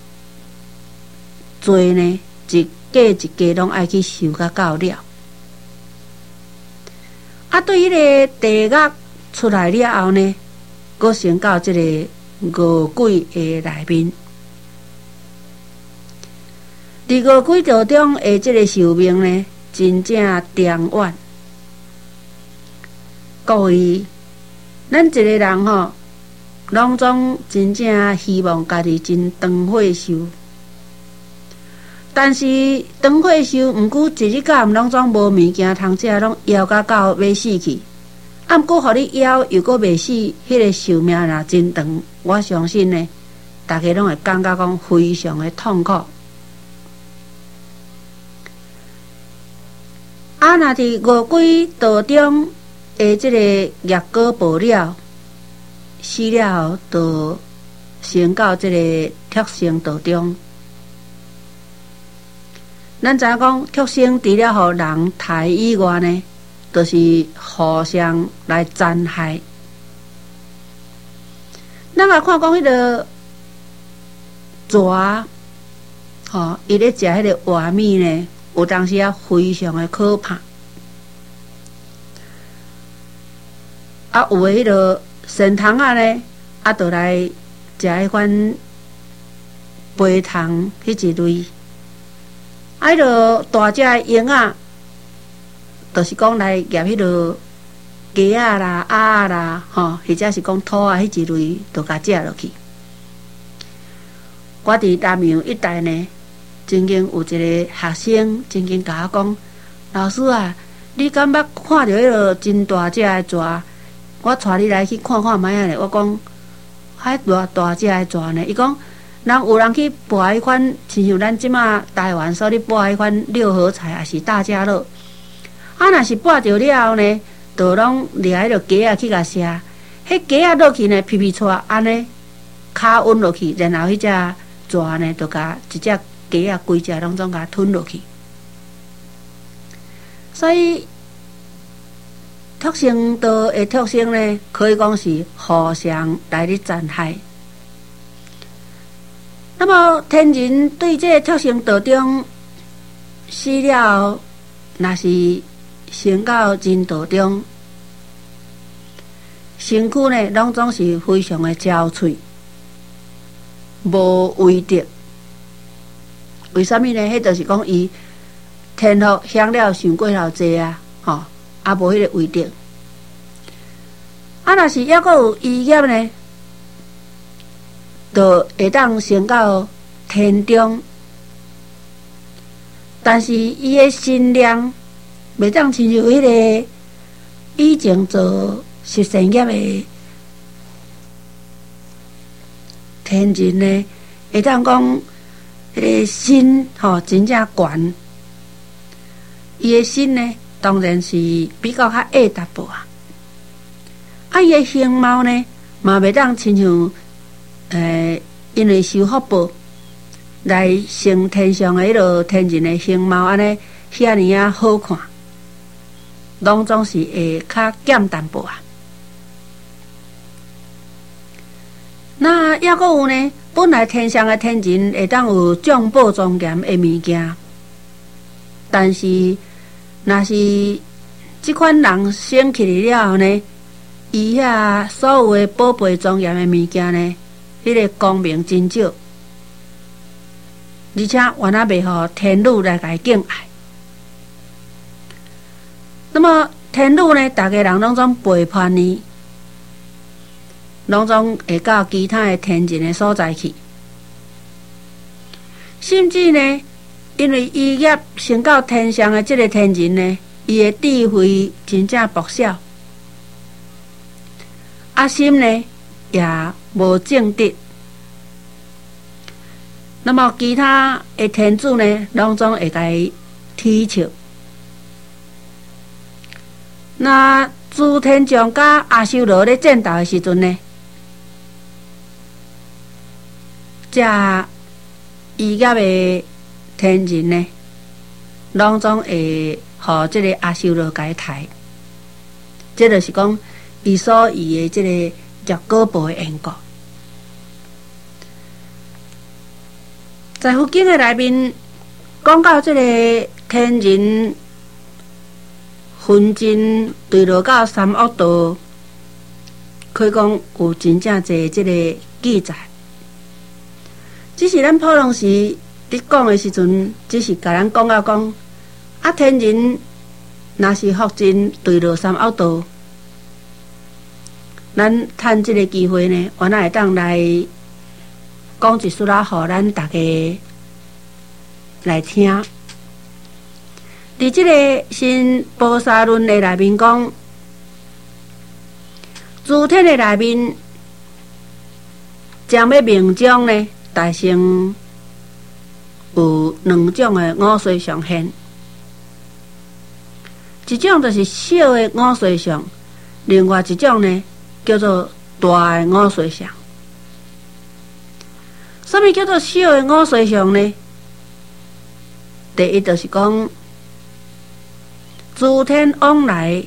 罪呢，一个一个拢爱去受到了。对迄个地狱出来了后呢， 佫升到即个五鬼的内面。伫五鬼道中的即个寿命呢，真正长远。各位，咱一个人吼，拢总真正希望家己真长岁寿。但是长岁寿，毋过一日到晚拢总无物件通食，拢枵甲到要死去。啊，毋过互你枵又佫袂死，迄个寿命若真长，我相信呢，大家拢会感觉讲非常的痛苦。啊，若伫五鬼道中的即个业果报了，死了后，就升到即个畜生道中。咱知影讲，畜生除了互人杀以外呢，就是互相来残害。咱也看讲迄个蛇，吼，伊咧食迄个活米呢，有当时啊非常的可怕。啊，有诶迄个神虫仔呢，啊，就来食迄款飞虫迄一类。啊，迄个大只诶鹰仔，就是讲来夹迄个鸡仔啦、鸭仔啦，吼，或者是讲兔仔迄一类，就甲食落去。我伫南洋一带呢，曾经有一个学生曾经甲我讲：“老师啊，你敢捌看到迄个真大只诶蛇？我带你来去看看卖啊咧。”我讲：“迄大只诶蛇呢？”伊讲：“有人去捕迄款，亲像咱即马台湾所咧捕迄款六合彩，也是大家乐。啊，若是捕着了后呢，就拢掠迄个鸡仔去甲食。迄鸡仔落去呢，皮皮带安尼骹温落去，然后迄只蛇呢，就甲一只鸡仔规只拢总甲吞落去。所以畜生道的畜生呢，可以讲是互相来咧残害。那么天人对这畜生道中死了后，若是升到人道中，身躯呢拢总是非常的憔悴，无威德。为什么呢？迄就是讲伊天福享了伤过头济啊，吼，啊无迄个威德。啊，若是抑阁有医业呢，就会当升到天中，但是伊的心量袂当亲像迄个以前做实善业的天人呢，会当讲迄个心吼真正悬。伊的心呢，当然是比较较矮淡薄啊。啊，伊的形貌呢，嘛袂当亲像因为受福报来成天上的迄落天人的形貌安尼遐尼啊好看，拢总是会较减淡薄啊。那抑阁有呢，本来天上的天人会当有众宝庄严的物件，但是若是即款人升起来了后呢，伊遐所有的宝贝庄严的物件呢，迄个光明真少，而且原来袂互天女来甲伊敬爱。那么天女呢，大家人拢总背叛伊，拢总会到其他的天人的所在去，甚至呢，因为伊业升到天上的这个天人呢，伊的智慧真正薄小，啊心呢也无正直。那么其他的天主呢，拢总会甲伊踢笑。那诸天将甲阿修罗咧战斗的时阵呢，这伊业的天人呢，拢总会互这个阿修罗甲伊杀。这就是讲伊所以的这个业果报的缘故。在佛经的内面讲到这个天人分真坠落到三恶道， 可以讲有真正侪即个记载。只是咱普通时伫讲的时阵，只是甲咱讲讲，啊天人若是福尽对落三凹道，咱趁即个机会呢，原来会当来讲一撮仔，互咱大家来听。伫即个新菩萨论的内面讲，诸天的内面将要明讲呢，大乘有两种的五随相现，一种就是小的五随相，另外一种呢叫做大的五随相。什么叫做小的五随相呢？第一就是讲诸天往来，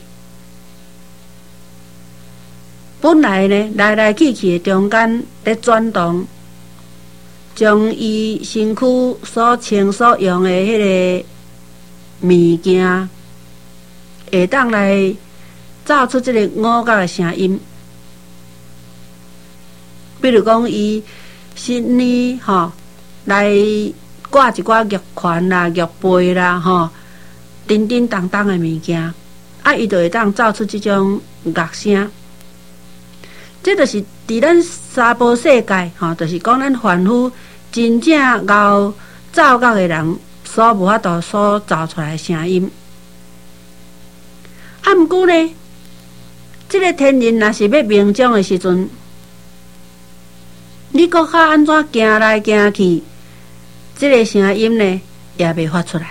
本来呢来来去去的中间在转动，将伊身躯所穿所用的迄个物件，会当来造出这个五角的声音。比如讲，伊身里来挂一挂玉环啦、玉佩啦，叮叮当当的物件，伊就会当造出这种乐声。这就是伫咱三宝世界，就是讲咱凡夫真正熬造觉的人所无法度所造出来的声音。毋过呢，这个天人若是要明讲的时阵，你搁较安怎行来行去，这个声音呢也未发出来。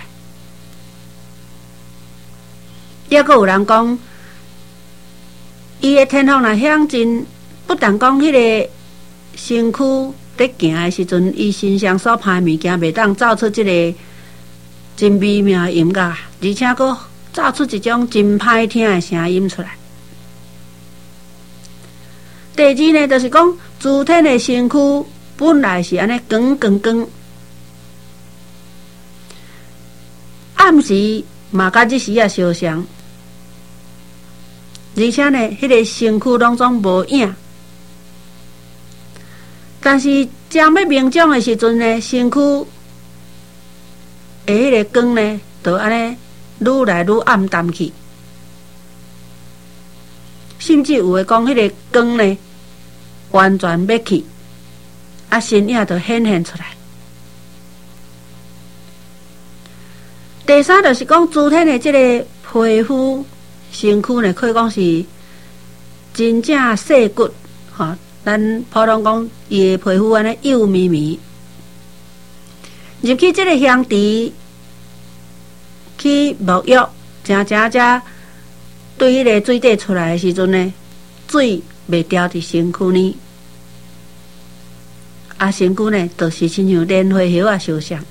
也搁有人讲，伊的天风若响真，不但讲迄个身躯在行的时阵，伊身上所拍的物件袂当造出这个真美妙的音乐，而且搁造出一种真歹听的声音出来。第二呢，就是讲诸天的身躯本来是安尼光光光，暗时嘛甲日时也相像，而且呢，迄个身躯拢总无影。但是将要明讲的时阵呢，身躯的迄个光呢，就安尼愈来愈暗淡去，甚至有的讲迄个光呢，完全要去，身影就显现出来。第三就是讲诸天的这个皮肤身躯呢，可以讲是真正细骨，咱普通讲伊的皮肤安尼幼绵绵，入去这个香池去沐浴，正对迄个水底出来的时阵呢，水袂掉伫身躯呢，身躯呢就是亲像莲花叶啊相像。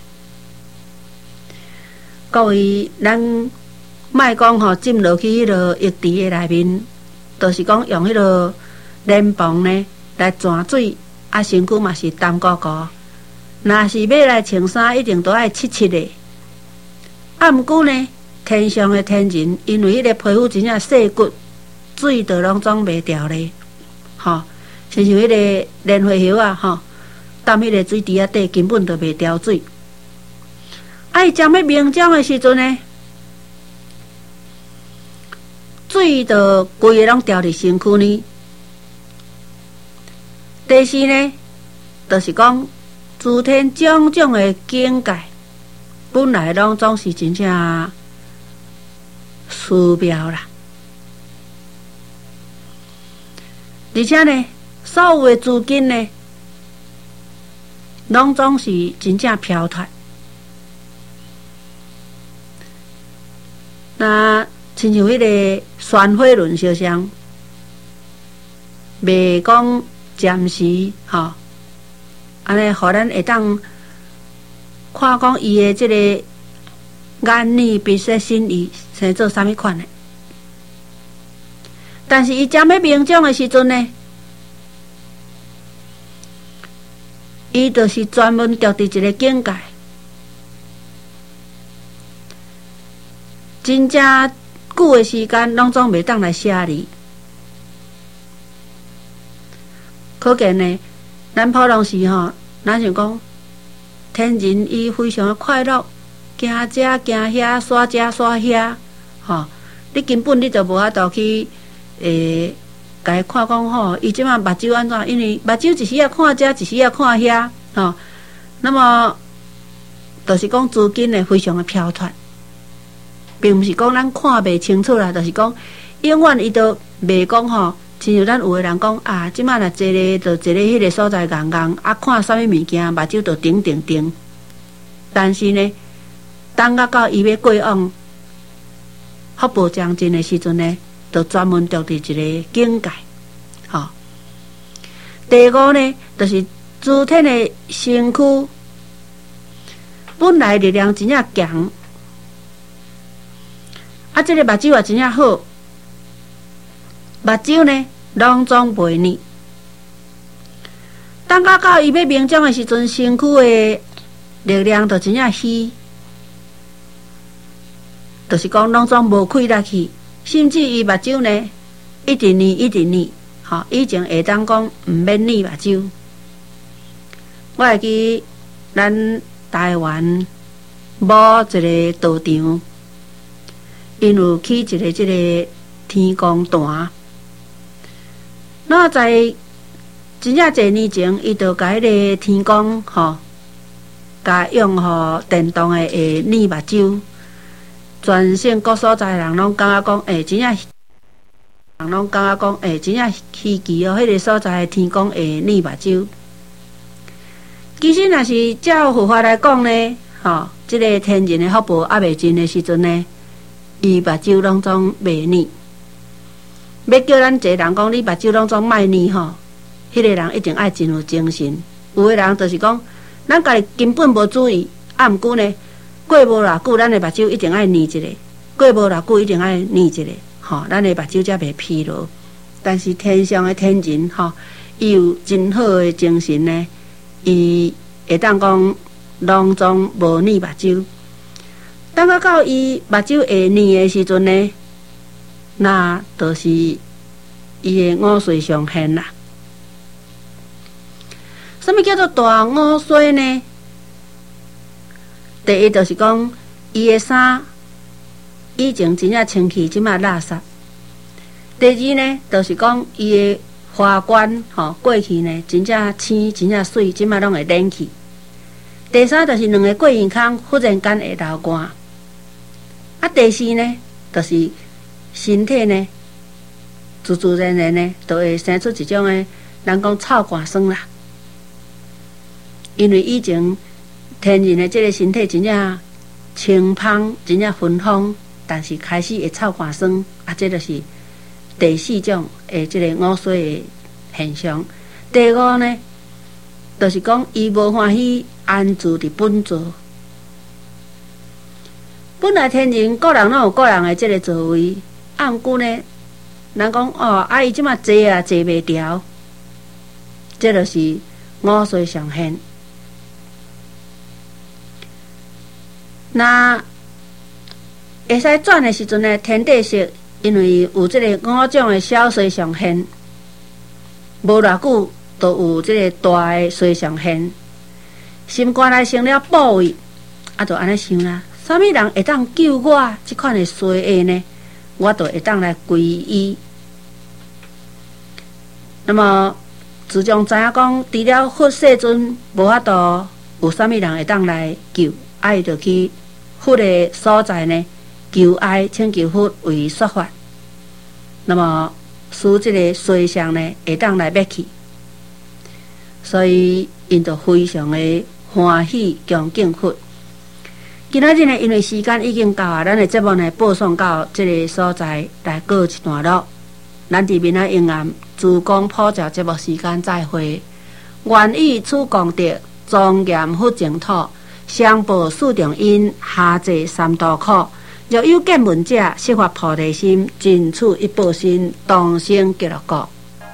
各位，咱莫讲浸落去迄落浴池的内面，就是讲用迄落莲蓬呢来转水，身躯嘛是湿糊糊。若是要来穿衫，一定都爱湿湿的。毋过呢，天上的天人，因为迄个皮肤真正细骨，水就拢总袂掉咧，亲像迄个莲花叶啊，담迄个水池仔底根本就袂掉水。伊将要明讲的时阵呢，水就规个拢掉伫身躯呢。第四呢，就是讲诸天种种的境界，本来拢总是真正虚妙啦。而且呢，所有的诸境呢，拢总是真正飘脱。那亲像迄个旋火轮相像，袂讲暂时安尼，互咱会当看讲伊的这个眼耳鼻舌身意生做啥物款的。但是伊将要明讲的时阵呢，伊就是专门着伫一个境界，真正久的时间拢总袂当来写哩。 可见呢，咱普通时吼，咱想讲天人伊非常的快乐，行这行遐，耍这耍遐，吼，你根本你就无法度去甲伊看讲吼，伊即马目睭安怎？因为目睭一时啊看这，一时啊看遐，吼，那么就是讲资金呢非常的飘脱，并毋是讲咱看袂清楚啦，就是讲永远伊都袂讲吼。亲像咱有个人讲啊，即摆若坐咧，就坐咧迄个所在硬硬，啊看啥物物件，目睭就定定定。但是呢，等到伊要过往福报将尽的时阵呢，就专门着伫一个境界。吼，第五呢，就是诸天的身躯本来力量真正强，啊，这个目睭也真正好。目睭呢，拢总袂腻。等到伊要明讲的时阵，身躯的力量就真正虚，就是讲拢总无开力气，甚至伊目睭呢，一直腻一直腻。吼，以前会当讲毋免腻目睭。我会记咱台湾某一个道场，因有起一个即个天公坛。那在真正侪年前，伊就甲迄个天公吼，甲用电动的腻目睭，全省各所在人拢感觉讲，真正人拢感觉讲，真正稀奇哦！迄个所在的天公会腻目睭。其实若是照佛法来讲呢，吼，即个天人的福报还未尽的时阵呢，伊目睭拢总袂腻。要叫咱一个人讲，你目睭拢总卖腻吼，迄个人一定爱真有精神。有的人就是讲，咱家己根本无注意，啊，毋过呢，过无偌久，咱的目睭一定爱腻一个；过无偌久，一定爱腻一个。吼，咱的目睭才袂疲劳。但是天上的天人吼，伊有真好的精神呢，伊会当讲拢总无腻目睭。等到伊目睭会腻的时阵呢，那就是伊的五衰上现啦。什么叫做大五衰呢？第一就是讲，伊的衫以前真正清气，即马垃圾。第二呢，就是讲伊的花冠吼，过去呢真正青，真正水，即马拢会冷去。第三就是两个过耳孔忽然间会流汗。啊，第四呢，就是身体呢，自自然然呢，就会生出一种的，人讲臭汗酸啦。因为以前天然的这个身体真正清芳，真正芬芳，但是开始会臭汗酸，啊，这就是第四种的这个五衰的现象。第五呢，就是讲伊无欢喜安住伫本座。本来天人个人拢有个人的这个座位，啊，毋过呢，人讲哦，啊，伊即马坐啊坐袂调，这就是五衰上现。那会使转的时阵呢，天地色因为有这个五种的小衰上现，无偌久都有这个大的衰上现。心肝内生了报应，啊，就安尼想啦。啥物人会当救我这款的衰厄呢？我就会当来皈依。那么自从知影讲，除了佛世尊无法度有啥物人会当来救，爱就去佛的所在呢，求爱请求佛为说法。那么使这个衰相呢，会当来灭去，所以因就非常的欢喜恭敬佛。今仔日呢，因为时间已经到啊，咱的节目呢播送到这个所在来告一段落。咱伫明仔永暗自讲普照节目时间再会。愿以此功德，庄严佛净土，上报四重因，下济三途苦。若有见闻者，悉发菩提心，尽此一报身，同生极乐国。